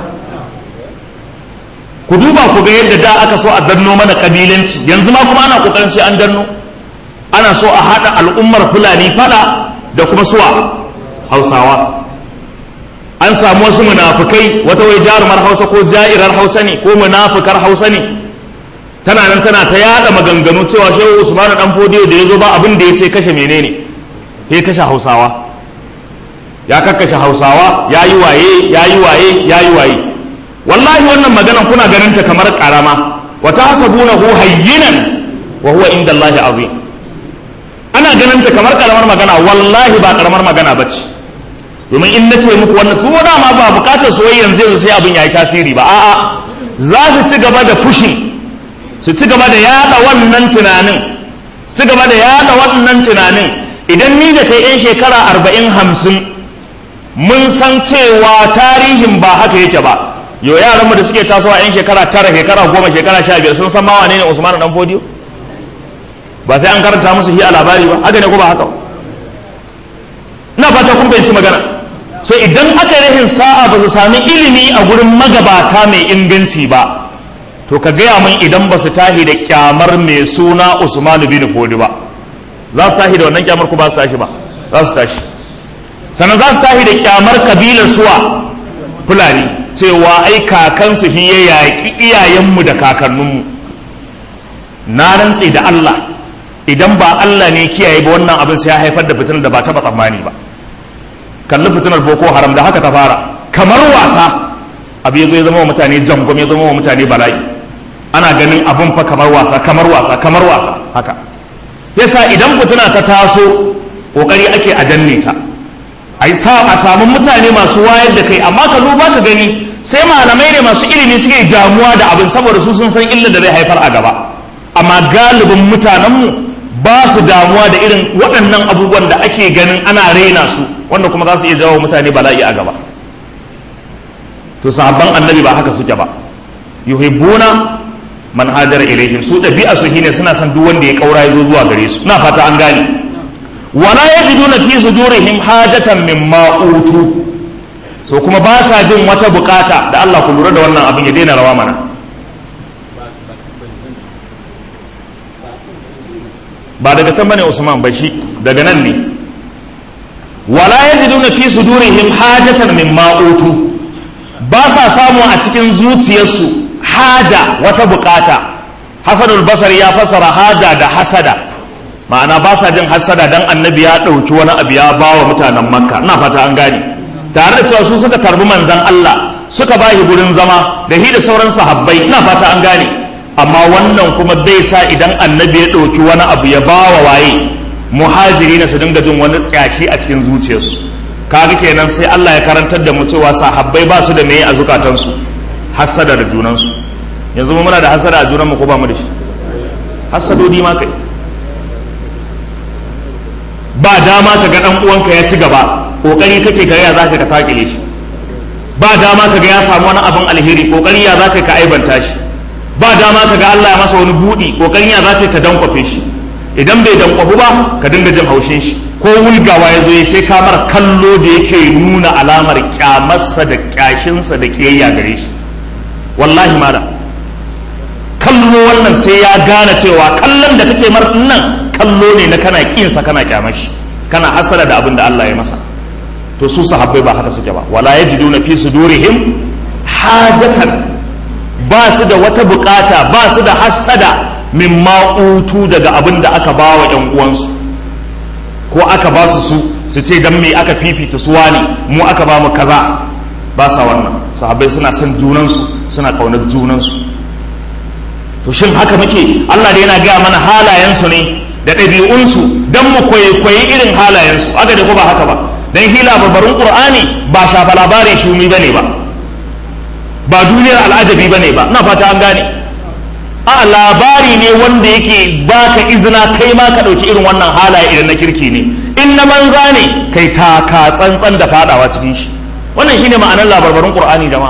Ku duba ku ga yadda da aka so a danno mana kabilanci, yanzu ma kuma ana kokarin sai an danno. Ana so a haɗa al'ummar Fulani fada da kuma suwa Hausawa. An samu wasu munafukai, wata wai jarumar Hausa ko ja'irar Hausa ne ko munafukar Hausa ne, tana nan tana ta yada maganganu cewa Shehu Usman dan Fodiyo da yazo ba abin da ya sai kashe menene, ya kashe Hausawa, ya kakkashe Hausawa, yayi waye yayi waye yayi waye. Wallahi wannan magana kuna ganin ta kamar karama, wa tahsabunahu hayyinan wa huwa inda Allahi azim. Ana ganin ta kamar karamar magana, wallahi ba karamar magana bace. Domin in nace muku wannan su da ma ba bukatar soyayya yanzu yanzu sai abin yayi tasiri ba, a'a za su ci gaba da pushing, su ci gaba da yada wannan tunanin, su ci gaba da yada wannan tunanin. Idan ni da kai yan shekara arba'in hamsin mun san cewa tarihin ba haka yake ba, yo yaranmu da suke tasowa yan shekara tara, shekara goma, shekara sha biyar sun san ma wane ne Usman dan Fodiyo? ba sai an karanta musu hi a labari ba, haka ne ko ba haka? Ina fata kun fahimci magana. So idan aka rahin sa'a ba su sami ilimi a gurin magabata mai inganci ba, to ka gaya min idan ba su tahi da kyamar mai suna Usman bin Fodi ba, za su tahi da wannan kyamar ko ba su tashi ba? Za su tashi. Sannan za su tahi da kyamar kabilar suwa Fulani, cewa ai kakansu shi ya yaƙi iyayenmu da kakanninmu. Na rantse da Allah, idan ba Allah ne kiyaye ba wannan abin sai ya haifar da fitinar da ba taɓa tsammani ba. Kalli fitinar Boko Haram da haka ta fara, kamar wasa abu ya zo ya zama wa mutane jangwam, ya zama wa mutane bala'i. Ana ganin abin fa kamar wasa kamar wasa kamar wasa haka. Yasa idan fitina ta taso kokari ake a danne ta, a samu mutane masu wayar da kai, amma ka duba ka gani sai malamai ne masu ilimi suke damuwa da abin saboda su sun san illa da zai haifar a gaba, amma galibin mutanenmu ba su damuwa da irin waɗannan abubuwan da ake ganin ana raina su, wanda kuma za su iya jawo mutane bala'i a gaba. To sahabban annabi ba haka suke ba, yuhibbuna man hajara ilaihim, su ɗabi'a su shine suna son duk wanda ya kaura ya zo zuwa gare su. Na fata an gane. Wala yajiduna fi sudurihim hajatan mimma utu, so kuma ba sa jin wata bukata da Allah. Ku lura da wannan abin ya daina rawa mana. Ba daga can bane Usman, ba shi daga nan ne. Wala yajiduna fi sudurihim hajatan mimma utu, ba sa samu a cikin zuciyarsu haja, wata bukata. Hasanul Basri ya fasara haja da hasada, ma'ana ba sa jin hasada dan annabi ya ɗauki wani abu ya ba wa mutanen Makka. Ina fata an gane. Tare da cewa su suka tarbi manzan Allah, suka bashi gurin zama da hi da sauran sahabbai. Ina fata an gane. Amma wannan kuma bai sa idan annabi ya ɗauki wani abu ya ba wa waye muhajiri na su dinga jin wani ƙyashi a cikin zuciyarsu. Kaga kenan sai Allah ya karantar da mu cewa sahabbai ba su da meye a zukatansu, hasada da junansu. Yanzu mu muna da hasada a junanmu ko ba mu da shi? Hasadodi ma kai. Ba dama ka ga dan uwanka ya ci gaba, kokari kake ka ya zaka ka takile shi. Ba dama ka ga ya samu wani abin alheri, kokari ya zaka ka aibanta shi. Ba dama ka ga Allah ya masa wani budi, kokarin ya zaka ka dankwafe shi. Idan bai dankwafu ba ka dinga jin haushin shi, ko wulgawa ya zo ya sai kamar kallo da yake nuna alamar kyamarsa da kyashinsa da kiyayya gare shi. Wallahi malam, kallo wannan sai ya gane cewa kallon da kake mar nan kallo ne na kana kinsa, kana kyamar shi, kana hasala da abin da Allah ya masa. To su sahabbai ba haka suke ba. Wala yajiduna fi sudurihim hajatan, ba su da wata bukata, ba su da hasada mimma utu daga abin da aka ba wa ƴan uwansu, ko aka ba su su su ce dan me aka fifita su wani, mu aka ba mu kaza. Ba sa wannan. Sahabbai suna son junansu, suna kaunar junansu. To shin haka muke? Allah da yana gaya mana halayensu ne da ɗabi'unsu don mu kwaikwayi irin halayensu, haka da ko ba haka ba? Don hila babbarin ƙur'ani ba shafa labarin shumi bane ba, ba duniyar al'ajabi bane ba. Ina fata an gane. A labari ne wanda yake baka izina kai ma ka ɗauki irin wannan halaye idan na kirki ne, in na manza ne kai taka tsantsan da fadawa cikin shi. Wannan shine ma'anar labarbarin ƙur'ani jama'a.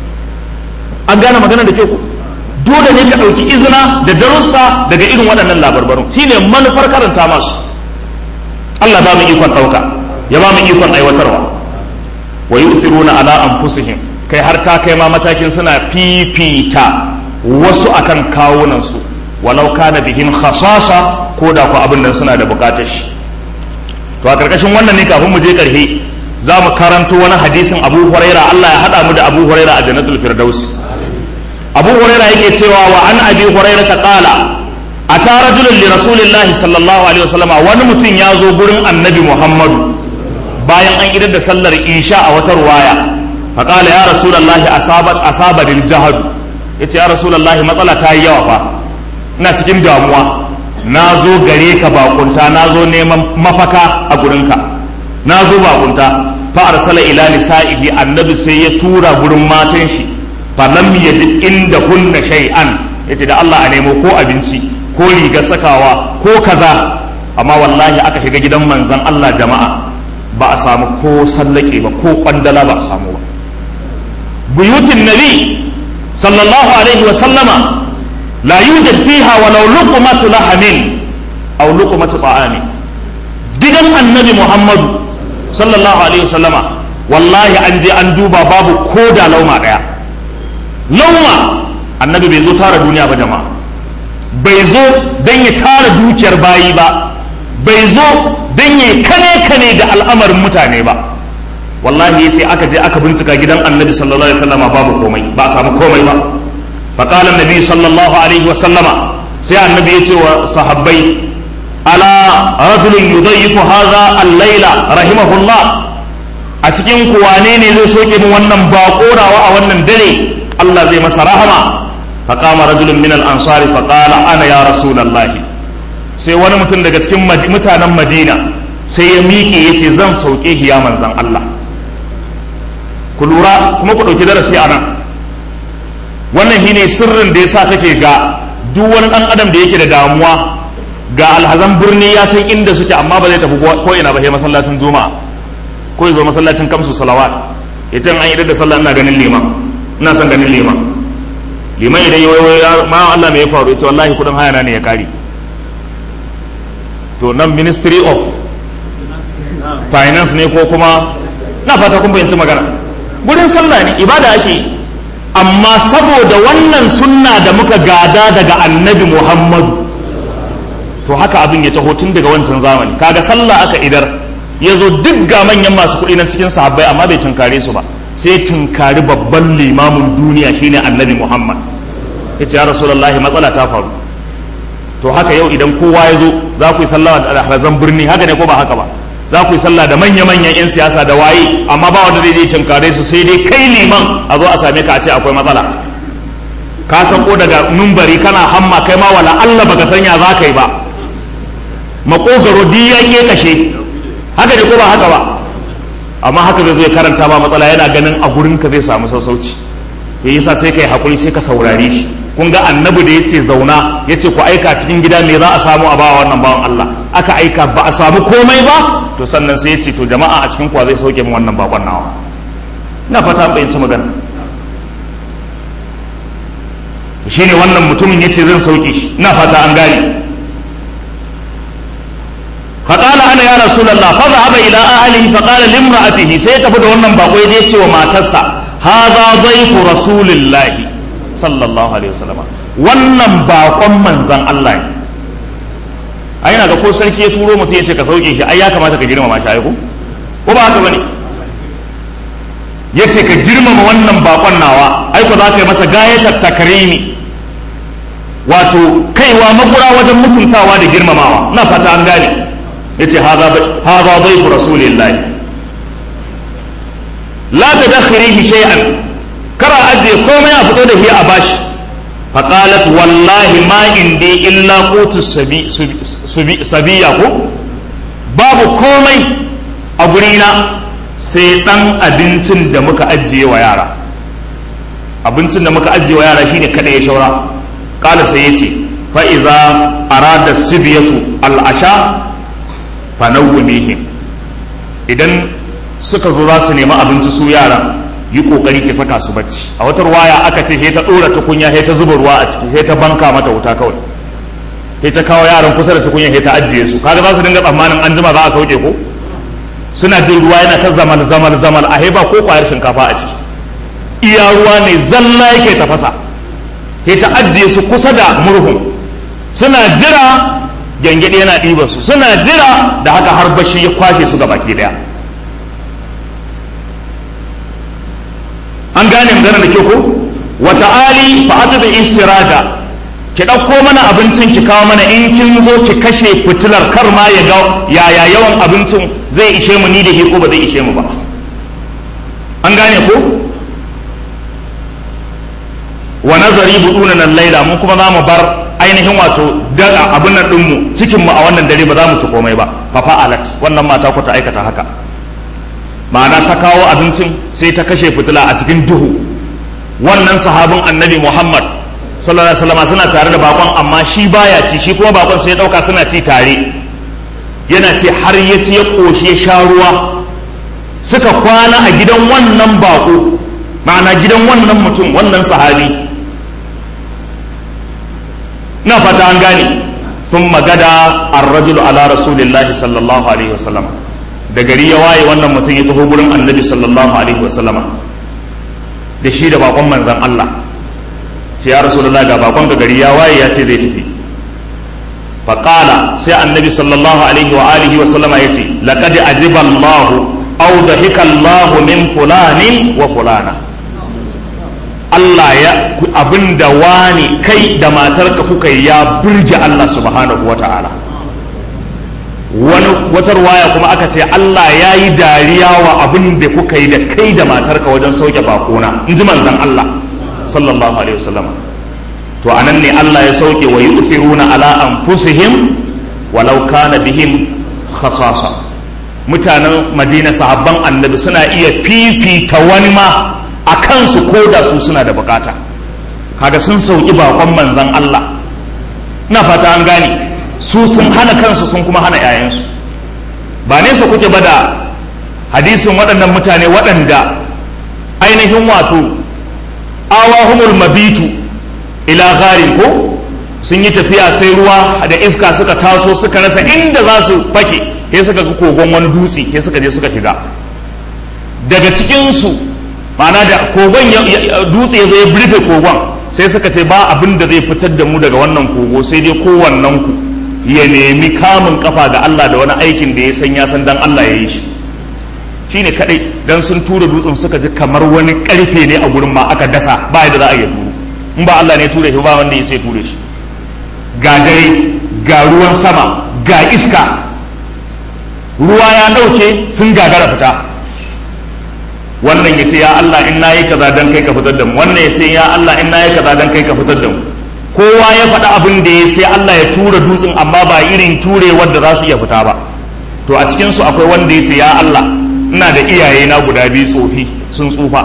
An gane magana da ke ku? Dole ne ka ɗauki izina da darussa daga irin waɗannan labarbarun, shi ne manufar karanta masu. Allah ba mu ikon ɗauka, ya ba mu ikon aiwatarwa. Wa yu'thiruna ala anfusihim, kai har ta kai ma matakin suna fifita wasu akan kawunansu, walau kana bihim khasasa, ko da ku abin nan suna da bukatar shi. To a karkashin wannan ne kafin mu je karhe za mu karanto wani hadisin Abu Huraira. Allah ya haɗa mu da Abu Huraira a Jannatul Firdausi. Abu Huraira yake cewa wa an Abi Huraira ta qala ata rajulun li Rasulillahi sallallahu alaihi wasallama, wani mutum ya zo gurin Annabi Muhammadu bayan an idar da sallar Isha a wata ruwaya. Fa qala ya Rasulullahi asabat asabatil jahad, yace ya Rasulullahi matsala ta yi yawa fa, ina cikin damuwa, na zo gare ka bakunta, na zo neman mafaka a gurinka, na zo bakunta. Fa arsala ila nisa'ihi, Annabi sai ya tura gurin matan shi, falam yaji inda hunna shay'an, yace da Allah a nemo ko abinci ko rigar sakawa ko kaza. Amma wallahi aka shiga gidan manzon Allah jama'a, ba a samu ko sallake ba, ko kwandala ba a samu ba. Buyutin nabi sallallahu alaihi wa sallama la yujad fiha walau luqmatu lahamin, aw luqmatu ta'ami. Gidan annabi Muhammadu sallallahu alaihi wasallama wallahi an je an duba babu ko da lauma daya. Lauma annabi bai zo tara duniya ba jama'a, bai zo don ya tara dukiyar bayi ba, bai zo don ya kane kane da al'amarin mutane ba. Wallahi yace aka je aka bincika gidan annabi sallallahu alaihi wasallama babu komai, ba a samu komai ba. faqala annabi sallallahu alaihi wasallama, sai annabi yace wa sahabbai ala rajulin yudayyifu hadha al-laila rahimahullah, a cikin ku wane ne zai soke mu wannan bakorawa a wannan dare, Allah zai masa rahama. faqama rajulun min al-ansari faqala ana ya rasulullahi, sai wani mutum daga cikin mutanen Madina sai ya miƙe yace zan sauke ya manzan Allah. Ku lura kuma ku dauki darasi a nan, wannan shine sirrin da yasa kake ga duk wani dan adam da yake da damuwa ga alhazan birni ya san inda suke amma ba zai tafi ko ina ba sai masallacin juma'a ko ya zo masallacin kamsu salawat ya ce an idar da sallah ina ganin liman, ina son ganin liman liman idan ya ma Allah me ya faru, ita wallahi kudin haya na ne ya kare. To nan ministry of finance ne ko kuma, na fata kun bayyanci magana, gurin sallah ne, ibada ake yi, amma saboda wannan sunna da muka gada daga annabi Muhammadu, to haka abin ya taho tun daga wancan zamani. Kaga sallah aka idar, ya zo duk ga manyan masu kuɗi na cikin sahabbai amma bai tunkare su ba, sai tunkari babban limamin duniya shine annabi Muhammad. Ya ce ya rasulullahi matsala ta faru. To haka yau idan kowa ya zo za ku yi sallah da alhazan birni, haka ne ko ba haka ba, za ku yi sallah da manya-manyan 'yan siyasa da waye, amma ba wanda zai tunkare su, sai dai kai liman a zo a same ka a ce akwai matsala. Ka san ko daga numbari kana hamma kai ma wala Allah baka sanya za ka yi ba, makogaro di ya ke kashe, haka ne ko ba haka ba, amma haka zai zo ya karanta ba matsala, yana ganin a gurin ka zai samu sassauci. Ya yi sa sai ka yi hakuri, sai ka saurare shi. Kun ga annabi da ya ce zauna, ya ce ku aika cikin gida me za a samu a bawa wannan bawan Allah, aka aika ba a samu komai ba, to sannan sai ya ce to jama'a a cikin kuwa zai sauke min wannan bakon nawa. Ina fata an bayyanci magana. Shi ne wannan mutumin ya ce zan sauke shi, ina fata an gane. faƙala ana ya rasulallah fa zahaba ila ahlihi faƙala limra'atihi, sai ya tafi da wannan bako ya ce wa matarsa hadha dhayfu rasulillahi sallallahu alaihi wasallam, wannan bakon manzan Allah ne. ai na ga ko sarki ya turo mutum ya ce ka sauke shi, ai ya kamata ka girmama shi, ai ko ko ba haka bane, ya ce ka girmama wannan bakon nawa, ai ko za ka yi masa gayatar takrimi, wato kaiwa makura wajen mutuntawa da girmamawa. Na fata an gane. Ya ce haza dhayfu rasulillahi la tadakhirihi shay'an, kara ajiye komai a fito da shi a bashi. faqalat wallahi ma indi illa qutus sabiya, ko babu komai a gurina sai dan abincin da muka ajiye wa yara, abincin da muka ajiye wa yara shine kada ya shaura. kala sai yace fa idza arada sibiyatu al-asha fa nawwihim, idan suka zo za su nemi abinci su yara, yi kokari ki saka su bacci. A wata ruwaya aka ce he ta dora tukunya, he ta zuba ruwa a ciki, he ta banka mata wuta kawai, he ta kawo yaran kusa da tukunya, he ta ajiye su. Kaga za su dinga tsammanin an jima za a sauke ko, suna jin ruwa yana ta zamal zamal zamal, a heba ko kwayar shinkafa a ciki, iya ruwa ne zalla yake tafasa, he ta ajiye su kusa da murhun, suna jira gyangyaɗe yana ɗiba su, suna jira da haka har bashi ya kwashe su gabaki daya. An gane magana da ke ko? Wata ali fa atbi istiraja, ki ɗauko mana abincin ki kawo mana, in kin zo ki kashe fitilar, kar ma ya ga yaya yawan abincin zai ishe mu ni da ke ko ba zai ishe mu ba. An gane ko? Wa nazari buduna laila, mun kuma za mu bar ainihin wato daga abin nan ɗinmu cikin mu a wannan dare, ba za mu ci komai ba. Fa fa'alat, wannan mata ku ta aikata haka, ma'ana ta kawo abincin sai ta kashe fitila a cikin duhu. Wannan sahabin annabi Muhammad sallallahu alaihi wasallam suna tare da bakon, amma shi baya ci, shi kuma bakon sai ya dauka suna ci tare, yana ce har ya ci ya koshi ya sha ruwa. Suka kwana a gidan wannan bako, ma'ana gidan wannan mutum, wannan sahabi. Na fata an gane. thumma gada ar-rajulu ala rasulillahi sallallahu alaihi wasallam da gari ya waye wannan mutum ya taho gurin annabi sallallahu alaihi wasallam da shi da bakon manzon Allah sai ya rasulullahi ga bakon ga gari ya waye ya ce zai tafi faqala sai annabi sallallahu alaihi wa alihi wasallama yace laqad ajiba Allahu aw dahika Allahu min fulanin wa fulana Allah ya abinda wani kai da matarka kuka yi ya burge Allah subhanahu wa ta'ala. Wani wata ruwaya kuma aka ce Allah ya yi dariya wa abinda kuka yi da kai da matarka wajen sauke bakona, in ji manzan Allah sallallahu alaihi wasallam. To anan ne Allah ya sauke wa yu'thiruna ala anfusihim walau kana bihim khasasa. Mutanen Madina sahabban annabi suna iya fifita wani ma a kansu ko da su suna da bukata, kaga sun sauki bakon manzan Allah. Na fata an gane, su sun hana kansu sun kuma hana 'ya'yansu. Ba nesa kuke ba da hadisin waɗannan mutane waɗanda ainihin wato awahumul mabitu ila gharin ko sun yi tafiya sai ruwa da iska suka taso suka rasa inda za su fake, sai suka ga kogon wani dutse, sai suka je suka shiga. Daga cikinsu ma'ana da kogon dutse ya zo ya rufe kogon, sai suka ce ba abin da zai fitar da mu daga wannan kogo sai dai kowannen ku ya nemi kamun kafa ga Allah da wani aikin da ya san ya san dan Allah ya yi shi. Shine kadai dan sun tura dutsen suka ji kamar wani karfe ne a gurin ma aka dasa, ba yadda za a yi turo, in ba Allah ne ya ture shi ba wanda ya sai ture shi. Ga dare ga ruwan sama ga iska, ruwa ya dauke sun gagara fita. Wannan ya ce ya Allah in nayi kaza dan kai ka fitar da mu, wannan ya ce ya Allah in nayi kaza dan kai ka fitar da mu. Kowa ya faɗi abin da ya sai Allah ya tura dutsen, amma ba irin ture wanda za su iya fita ba. To a cikin su akwai wanda ya ce ya Allah ina da iyaye na guda biyu tsofi sun tsufa,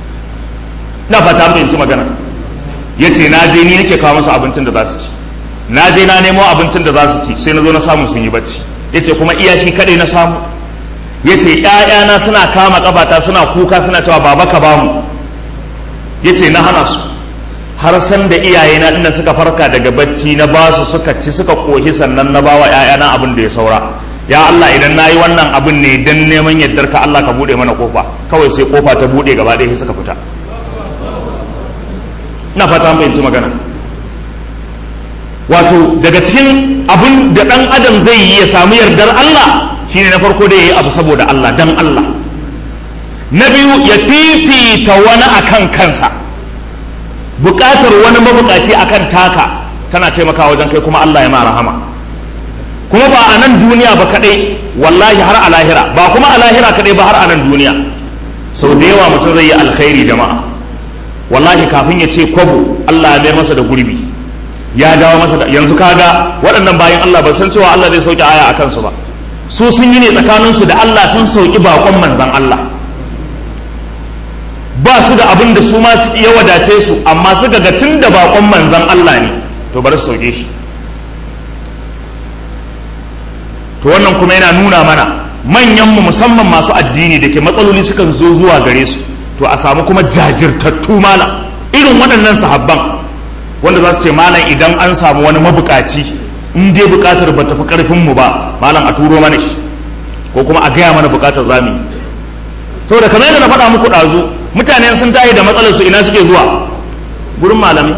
na fata mun fahimci magana. Ya ce na je ni nake kawo musu abincin da za su ci, na je na nemo abincin da za su ci, sai na zo na samu sun yi bacci. Ya ce kuma iya shi kadai na samu. Ya ce ‘ya'yana suna kama ƙafata suna kuka suna cewa baba ka bamu. Ya ce na hana su, har san da iyayena ɗinnan suka farka daga bacci na ba su suka ci suka kohi, sannan na bawa ‘ya'yana abin da ya saura. Ya Allah idan na yi wannan abin ne don neman yardar ka, Allah ka buɗe mana kofa. Kawai sai kofa ta buɗe gaba ɗaya suka fita. Ina fata mun fahimci magana. Wato daga cikin abin da ɗan adam zai yi ya samu yardar Allah shine na farko da ya yi abu saboda Allah, dan Allah. Na biyu ya fifita wani akan kansa, buƙatar wani mabuƙaci akan taka tana taimakawa wajen kai kuma Allah ya ma rahama. Kuma ba a nan duniya ba kaɗai, wallahi har a lahira, ba kuma a lahira kaɗai ba har a nan duniya. Sau da yawa mutum zai yi alkhairi jama'a, wallahi kafin ya ce kwabo Allah ya mai masa da gurbi, ya dawo masa da, yanzu kaga waɗannan bayan Allah ba san cewa Allah zai sauke aya a kansu ba. Su sun yi ne tsakaninsu da Allah, sun sauki bakon manzan Allah, ba su da abin da su ma ya wadace su, amma suka ga tun da bakon manzan Allah ne to bari su sauke shi. To wannan kuma yana nuna mana manyanmu musamman masu addini da ke matsaloli sukan zo zuwa gare su, to a samu kuma jajirtattu malam irin waɗannan sahabban wanda za su ce malam idan an samu wani mabukaci, in dai bukatar ba tafi karfin mu ba malam a turo mana shi, ko kuma a gaya mana bukatar zami. Saboda kamar yadda na faɗa muku ɗazu, mutane sun tashi da matsalar su ina suke zuwa? Gurin malami.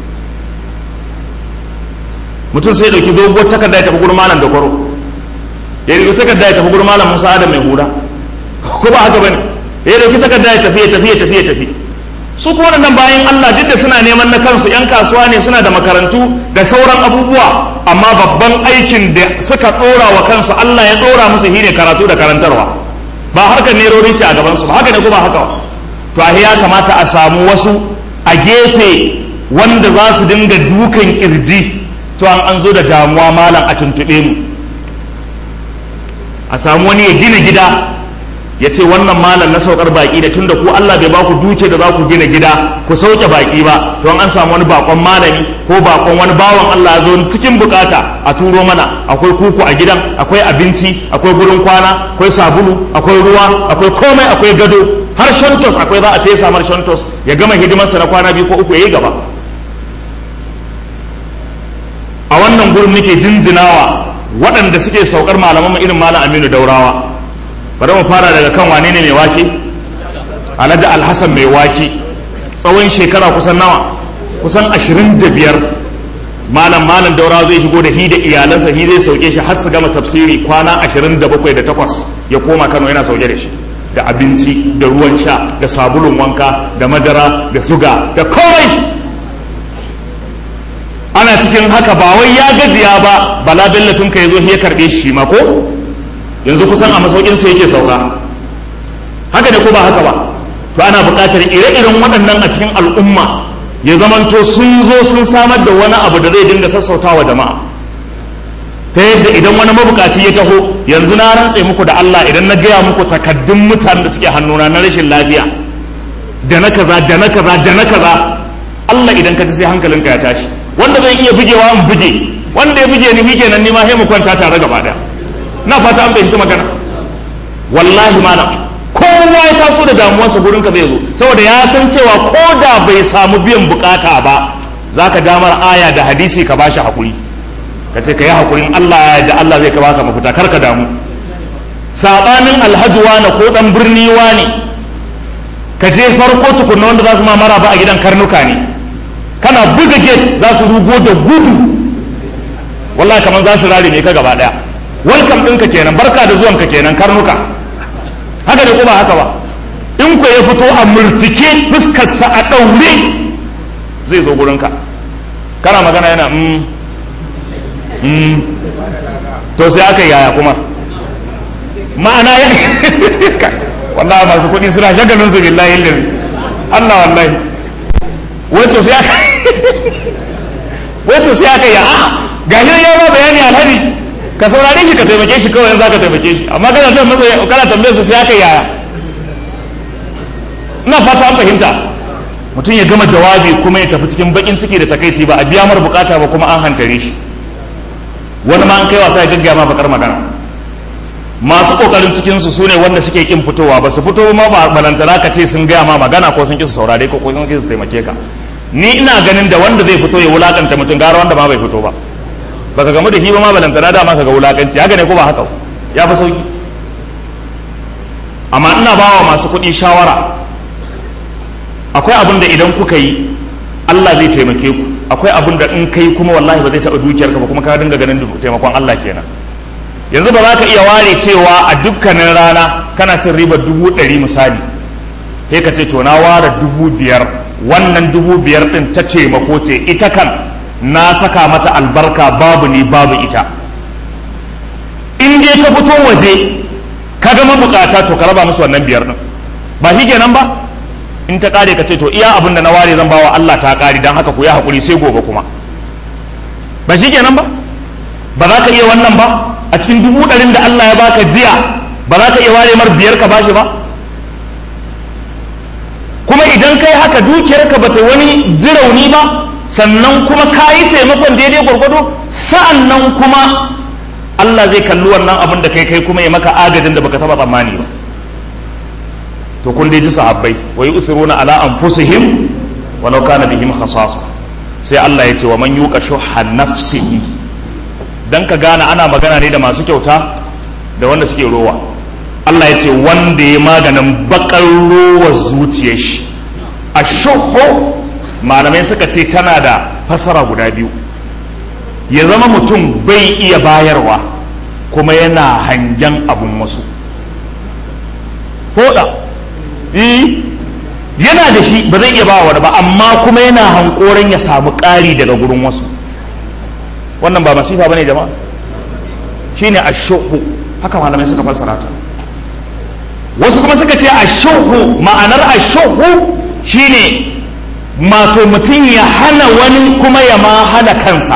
Mutum sai dauki doguwar takarda ya tafi gurin malam da kwaro, ya dauki takarda ya tafi gurin malam Musa Adam mai hura, ko ba haka bane? Ya dauki takarda ya tafi ya tafi ya tafi ya tafi. Su kuma waɗannan bayan Allah duk da suna neman na kansu, 'yan kasuwa ne, suna da makarantu da sauran abubuwa, amma babban aikin da suka ɗora wa kansu Allah ya ɗora musu shi ne karatu da karantarwa, ba harkar nerori ce a gabansu ba, haka ne kuma haka. To a ya kamata a samu wasu a gefe wanda za su dinga dukan kirji cewa an zo da damuwa malam a tuntuɓe mu. A samu wani ya gina gida ya ce wannan malam na saukar baki da tunda ku Allah bai baku duke da za ku gina gida ku sauke baki ba, don an samu wani bakon malami ko bakon wani bawan Allah ya zo cikin bukata a turo mana, akwai kuku a gidan, akwai abinci, akwai gurin kwana, akwai sabulu, akwai ruwa, akwai komai, akwai gado, har shantos akwai, za a fesa mar shantos ya gama hidimarsa na kwana biyu ko uku ya yi gaba. a wannan gurin nake jinjinawa waɗanda suke saukar malaman irin malam Aminu Daurawa. Bari mu fara daga kan wane ne mai wake? Alhaji Alhassan mai wake, tsawon shekara kusan nawa, kusan ashirin da biyar malam malam Daurawa zai shigo da hi da iyalansa, hi zai sauke shi har su gama tafsiri kwana ashirin da bakwai da takwas ya koma Kano yana sauke da shi, da abinci da ruwan sha da sabulun wanka da madara da suga da komai. Ana cikin haka ba wai ya gajiya ba, Bala Bello tun ka yazo ya karbe shi ma ko yanzu kusan a masaukin sa yake sauka. Haka ne ko ba haka ba? To ana buƙatar ire-iren waɗannan a cikin al'umma ya zamanto sun zo sun samar da wani abu da zai dinga sassautawa jama'a, ta yadda idan wani mabukaci ya taho, yanzu na rantse muku da Allah idan na gaya muku takaddun mutanen da suke hannuna na rashin lafiya da na kaza da na kaza da na kaza, Allah idan ka ji sai hankalinka ya tashi. Wanda zai iya bugewa in buge, wanda ya buge ni muke nan nima sai mu kwanta tare gaba daya. Na fata an fahimci magana. Wallahi malam kowa ya taso da damuwarsa gurin ka zai zo, saboda ya san cewa ko da bai samu biyan bukata ba, zaka ja mar aya da hadisi ka bashi hakuri, ka ce ka yi hakurin Allah ya yarda Allah zai ka baka mafita, kar ka damu. Sabanin alhaji wani ko dan birni wani, ka je farko tukunna wanda za su ma mara ba a gidan karnuka ne, kana buga gate za su rugo da gudu, wallahi kamar za su rare ne ka gaba daya. Welcome ɗinka kenan, barka da zuwanka kenan karnuka. Haka ne ko ba haka ba? In ku ya fito a murtike fuskarsa a ɗaure zai zo gurinka, kana magana yana mm, mm. To sai aka yaya kuma ma'ana ya wallahi masu kuɗi suna shagalin su billahi lillahi Allah wallahi wato sai aka wato sai aka ya a gashi ya ba bayani alhadi, ka saurare shi ka taimake shi kawai za ka taimake shi, amma kana ta masa kana tambayar sa sai aka yaya. Ina fata an fahimta. Mutum ya gama jawabi kuma ya tafi cikin bakin ciki da takaici, ba a biya mar bukata ba kuma an hantare shi. Wani ma an kai wasa ya gaggaya ma bakar magana. Masu kokarin cikin su sune wanda suke kin fitowa, ba su fito ma ba balantana ka ce sun gaya ma magana ko sun ki su saurare ko ko sun ki su taimake ka. Ni ina ganin da wanda zai fito ya wulakanta mutum gara wanda ma bai fito ba. Baka gamu da hiba ma balantana da ma ka ga wulakanci, haka ne ko ba haka? Ya fi sauki. Amma ina bawa masu kuɗi shawara, akwai abin da idan kuka yi Allah zai taimake ku, akwai abin da in kai kuma wallahi ba zai taɓa dukiyarka ba, kuma ka dinga ganin taimakon Allah kenan. Yanzu ba za ka iya ware cewa a dukkanin rana kana cin ribar dubu ɗari misali, sai ka ce to na ware dubu biyar, wannan dubu biyar ɗin ta taimako ce, ita kan na saka mata albarka babu ni babu ita. In dai ka fito waje ka ga mabukata to ka raba musu wannan biyar ɗin, ba shi kenan ba? In ta kare ka ce to iya abin da na ware zan bawa Allah ta kare, dan haka ku yi hakuri sai gobe kuma, ba shi kenan ba? Ba za ka iya wannan ba? A cikin dubu ɗarin da Allah ya baka jiya ba za ka iya ware mar biyar ka bashi ba? Kuma idan kai haka dukiyarka ba ta wani jirauni ba, sannan kuma ka yi taimakon daidai gwargwado, sa'an nan kuma Allah zai kalli wannan abin da kai kai kuma ya maka agajin da baka taba tsammani ba. To kun dai ji sahabbai, wa yu'thiruna ala anfusihim walau kana bihim khasasa. Sai Allah ya ce wa man yuqa shuhha nafsihi, dan ka gane ana magana ne da masu kyauta da wanda suke rowa. Allah ya ce wanda ya maganin bakar rowar zuciyar shi. Ashuhu malamai suka ce tana da fasara guda biyu, ya zama mutum bai iya bayarwa kuma yana hangen abun wasu. Hoda eh yana da shi ba zai iya bawa wani ba, amma kuma yana hankoran ya samu ƙari daga gurin wasu. Wannan ba masifa bane jama'a? Shine ashuhu, haka malamai suka fassara ta. Wasu kuma suka ce ashuhu, ma'anar ashuhu shine mato mutum ya hana wani kuma ya ma hana kansa.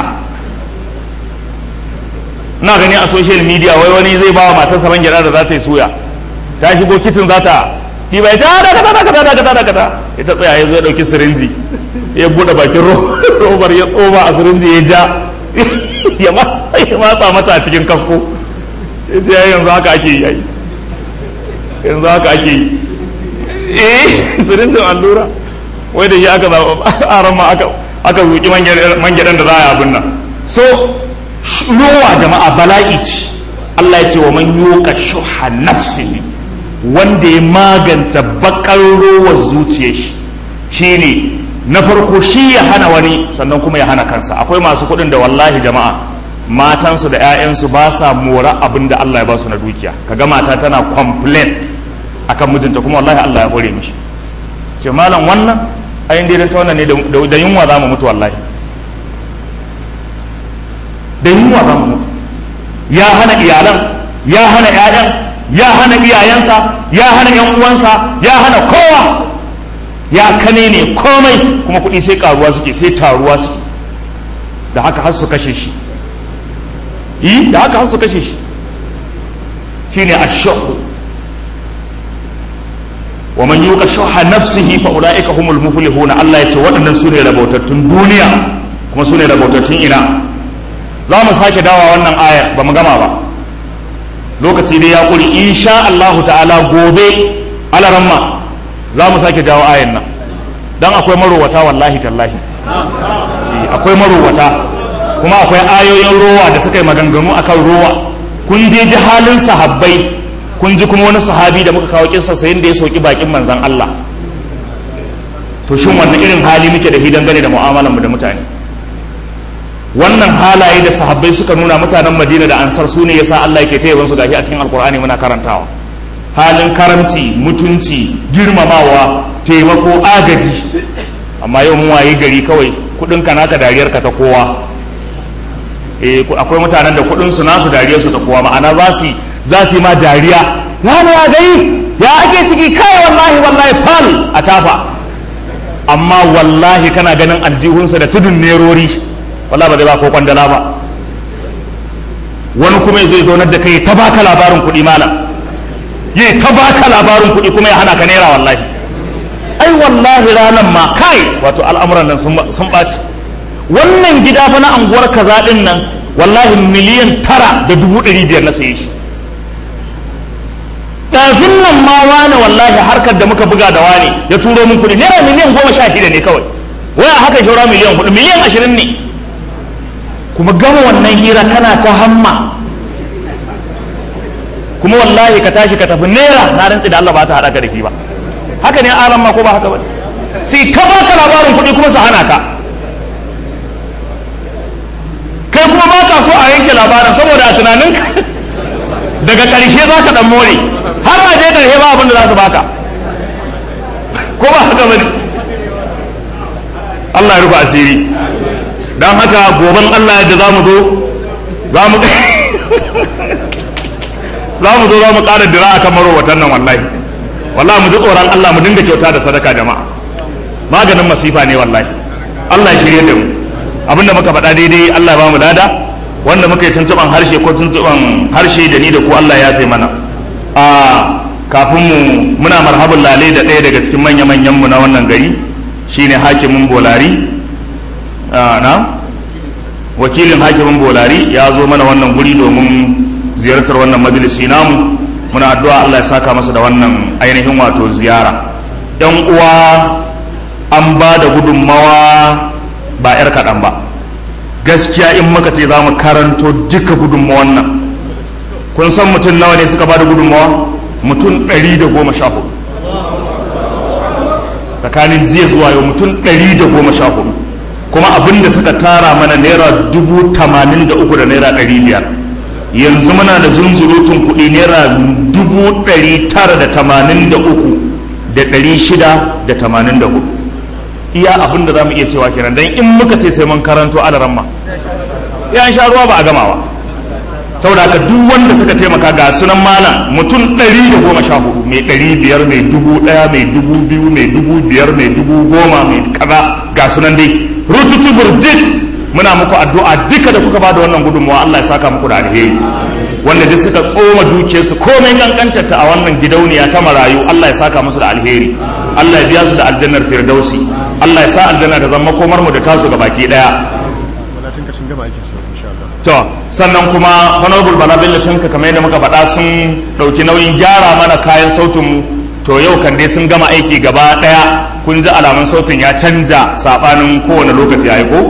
Na gani a social media wai wani zai bawa matarsa man gyada da za ta yi suya, ta shigo kitin za ta yi bai ta da kada da kada da kada da kada, ita tsaya ya zo ya dauki sirinji ya bude bakin robar ya tsoma a sirinji ya ja ya matsa mata a cikin kasko, ya ce yanzu haka ake yi, yanzu haka ake yi. Eh sirinjin allura wai da shi aka zaɓa aran ma aka zuƙi man gyaɗan da za a yi abin nan, so rowa jama'a bala'i ce. Allah ya ce wa man yuqa shuha nafsihi, wanda ya magance bakar rowar zuciyar shi shine na farko shi ya hana wani sannan kuma ya hana kansa. Akwai masu kuɗin da wallahi jama'a matansu da 'ya'yansu ba sa mora abin da Allah ya ba su na dukiya. Kaga mata tana complain akan mijinta kuma wallahi Allah ya hore mishi, ce malam wannan ayin daidan ta wannan ne da yunwa za mu mutu, wallahi da yunwa za mu mutu. Ya hana iyalan, ya hana 'ya'yan, ya hana iyayensa, ya hana 'yan uwansa, ya hana kowa, ya kane ne komai, kuma kuɗi sai karuwa suke, sai taruwa suke, da haka har su kashe shi yi da haka har su kashe shi shine ash-shuh. wa man yuqa shuha nafsihi fa ulaika humul muflihun. Allah ya ce waɗannan su ne rabautattun duniya kuma su ne rabautattun ina. Za mu sake dawa wannan ayar, ba mu gama ba, lokaci dai ya ƙuri. Insha Allahu ta'ala gobe alaramma za mu sake dawo ayar nan, don akwai marowata wallahi tallahi, akwai marowata kuma akwai ayoyin rowa da suka yi maganganu akan rowa. Kun dai ji halin sahabbai, kun ji kuma wani sahabi da muka kawo kissa sayin da ya soki bakin manzon Allah. To shin wannan irin hali muke da hidan gane da mu'amalar mu da mutane? Wannan halaye da sahabbai suka nuna mutanen Madina da Ansar su ne yasa Allah yake taya su gashi a cikin Alkur'ani muna karantawa. Halin karamci, mutunci, girmamawa, taimako, agaji. Amma yau mun waye gari kawai kudin ka naka dariyar ka ta kowa. Eh akwai mutanen da kudin su nasu dariyar su ta kowa, ma'ana za su za su yi ma dariya. Ya ne ya gari? Ya ake ciki kai wallahi wallahi fal a tafa. Amma wallahi kana ganin aljihunsa da tudun nerori. Wallahi ba zai ba ko kwandala ba. Wani kuma zai zaunar da kai ta baka labarin kuɗi malam, yi ta baka labarin kuɗi kuma ya hana ka naira wallahi. Ai wallahi ranan ma kai wato al'amuran nan sun ɓaci. Wannan gida fa na anguwar kaza ɗin nan wallahi miliyan tara da dubu ɗari biyar na saye shi. Ɗazun nan ma wani wallahi harkar da muka buga da wani ya turo min kuɗi naira miliyan goma sha shida ne kawai. Waya haka shaura miliyan hudu, miliyan ashirin ne. Kuma gama wannan hira kana ta hamma, kuma wallahi ka tashi ka tafi naira na rantsi da Allah ba ta haɗa ka da ki ba. Haka ne aran ma ko ba haka ba? Sai ta baka labarin kuɗi kuma su hana ka, kai kuma ba ka so a yanke labarin saboda a tunanin daga ƙarshe za ka ɗan more, har a je ƙarshe ba abin da za su baka, ko ba haka ba ne? Allah ya rufe asiri. Don haka goben Allah yadda za mu zo za mu za mu zo za mu ƙara dira a kan marowatan nan wallahi. Wallahi mu ji tsoron Allah, mu dinga kyauta da sadaka jama'a, maganin masifa ne wallahi. Allah ya shirye da mu. Abinda muka faɗa daidai Allah ya ba mu dada, wanda muka yi tuntuɓan harshe ko tuntuɓan harshe da ni da ku Allah ya fi mana. A kafin mu muna marhabin lalai da ɗaya daga cikin manya-manyan mu na wannan gari shine hakimin Bolari. Na wakilin hakimin Bolari ya zo mana wannan guri domin ziyartar wannan majalisi namu. Muna addu'a Allah ya saka masa da wannan ainihin wato ziyara. Yan uwa, an ba da gudunmawa ba 'yar kaɗan ba gaskiya. In muka ce za mu karanto duka gudunmawan nan, kun san mutum nawa ne suka ba da gudunmawa? Mutum ɗari da goma sha hudu tsakanin jiya zuwa yau, mutum ɗari da goma sha hudu kuma abin da suka tara mana naira dubu tamanin da uku da naira ɗari biyar. Yanzu muna da zunzurutun kuɗi naira dubu ɗari tara da tamanin da uku da ɗari shida da tamanin da hudu. Iya abin da za mu iya cewa kenan, don in muka ce sai mun karanto alaramma ya sha ruwa ba a gama ba. Saboda haka duk wanda suka taimaka ga sunan malam mutum ɗari da goma sha hudu, mai ɗari biyar, mai dubu ɗaya, mai dubu biyu, mai dubu biyar, mai dubu goma, mai kaza ga sunan dai rututu burjit. Muna muku addu'a duka da kuka bada wannan gudunmawa, Allah ya saka muku da alheri. Wanda duk suka tsoma dukiyarsu komai kankantarta a wannan gidauniya ta marayu, Allah ya saka musu da alheri. Allah ya biya su da aljannar firdausi. Allah ya sa aljanna ta zama komar mu da tasu ga baki daya. To sannan kuma honorable Bala Bello Tunka kamar yadda muka faɗa sun ɗauki nauyin gyara mana kayan sautin mu. To yau kan dai sun gama aiki gaba daya, kun ji alamun sautin ya canja sabanin kowane lokaci ya ko.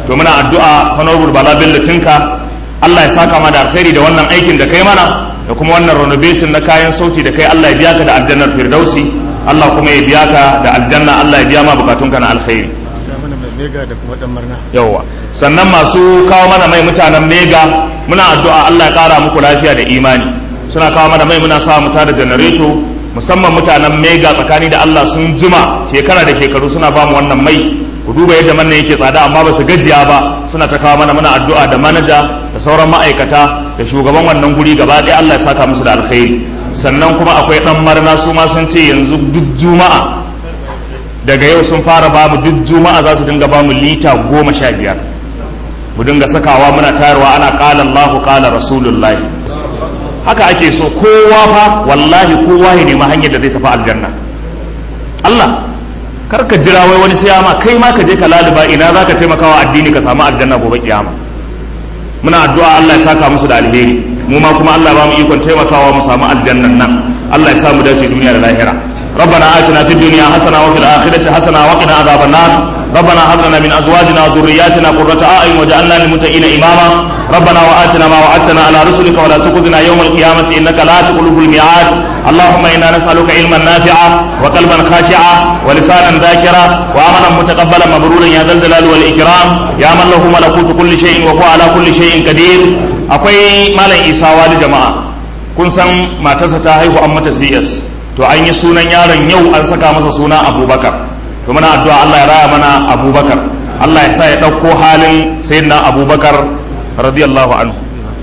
to muna addu'a honorable Bala Bello Tinka Allah ya saka ma da alkhairi da wannan aikin da kai mana da kuma wannan renovating na kayan sauti da kai Allah ya biya ka da aljannar firdausi Allah kuma ya biya ka da aljanna Allah ya biya ma bukatunka na alkhairi mega da kuma dan marna yawa sannan masu kawo mana mai mutanen mega muna addu'a Allah ya kara muku lafiya da imani suna kawo mana mai muna sa mu tada janareto musamman mutanen mega tsakani da Allah sun jima shekara da shekaru suna ba mu wannan mai ku duba yadda manna yake tsada amma ba su gajiya ba suna ta kawo mana muna addu'a da manaja da sauran ma'aikata da shugaban wannan guri gaba ɗaya Allah ya saka musu da alkhairi sannan kuma akwai dan marna su ma sun ce yanzu duk juma'a daga yau sun fara bamu duk juma'a za su dinga bamu lita goma sha biyar mu dinga sakawa muna tayarwa ana qala Allahu qala rasulullahi haka ake so kowa fa wallahi kowa ya nemi hanyar da zai tafi aljanna Allah kar ka jira wai wani sai ma kai ma ka je ka laluba ina za ka taimakawa addini ka samu aljanna gobe kiyama muna addu'a Allah ya saka musu da alheri mu ma kuma Allah ba mu ikon taimakawa mu samu aljannan nan Allah ya sa mu dace duniya da lahira ربنا آتنا في الدنيا حسنة وفي الآخرة حسنة وقنا عذاب النار ربنا هب لنا من أزواجنا وذرياتنا قرة أعين وجعلنا للمتقين إماما ربنا وآتنا ما وعدتنا على رسلك ولا تخزنا يوم القيامة إنك لا تخلف الميعاد اللهم إنا نسألك علما نافعا وقلبا خاشعا ولسانا ذاكرا وعملا متقبلا مبرورا يا ذا الجلال والإكرام يا من له ملكوت كل شيء وهو على كل شيء قدير akwai malam Isa wali jama'a kun san matarsa ta haihu an mata C S to an yi sunan yaron yau an saka masa suna Abubakar to muna addu'a Allah ya raya mana Abubakar Allah ya sa ya ɗauko halin sayyidina Abubakar radiyallahu anhu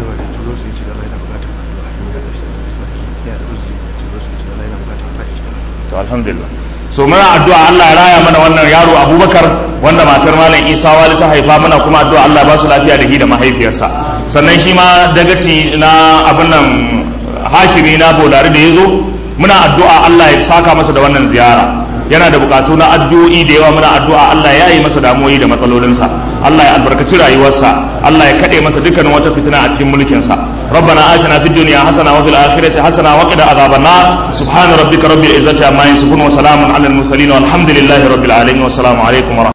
to alhamdulillah so muna addu'a Allah ya raya mana wannan yaro Abubakar wanda matar malam Isa wali ta haifa muna kuma addu'a Allah ya ba su lafiya da shi da mahaifiyarsa sannan shi ma dagaci na abin nan hakimi na Bolari da yazo muna addu'a Allah ya saka masa da wannan ziyara yana da bukatu na addu'o'i da yawa muna addu'a Allah ya yi masa damuwoyi da matsalolinsa Allah ya albarkaci rayuwarsa Allah ya kade masa dukkan wata fitina a cikin mulkinsa ربنا آتنا في الدنيا حسنة وفي الآخرة حسنة وقنا عذاب النار سبحان ربك رب العزة عما يصفون وسلام على المرسلين والحمد لله رب العالمين والسلام عليكم ورحمة الله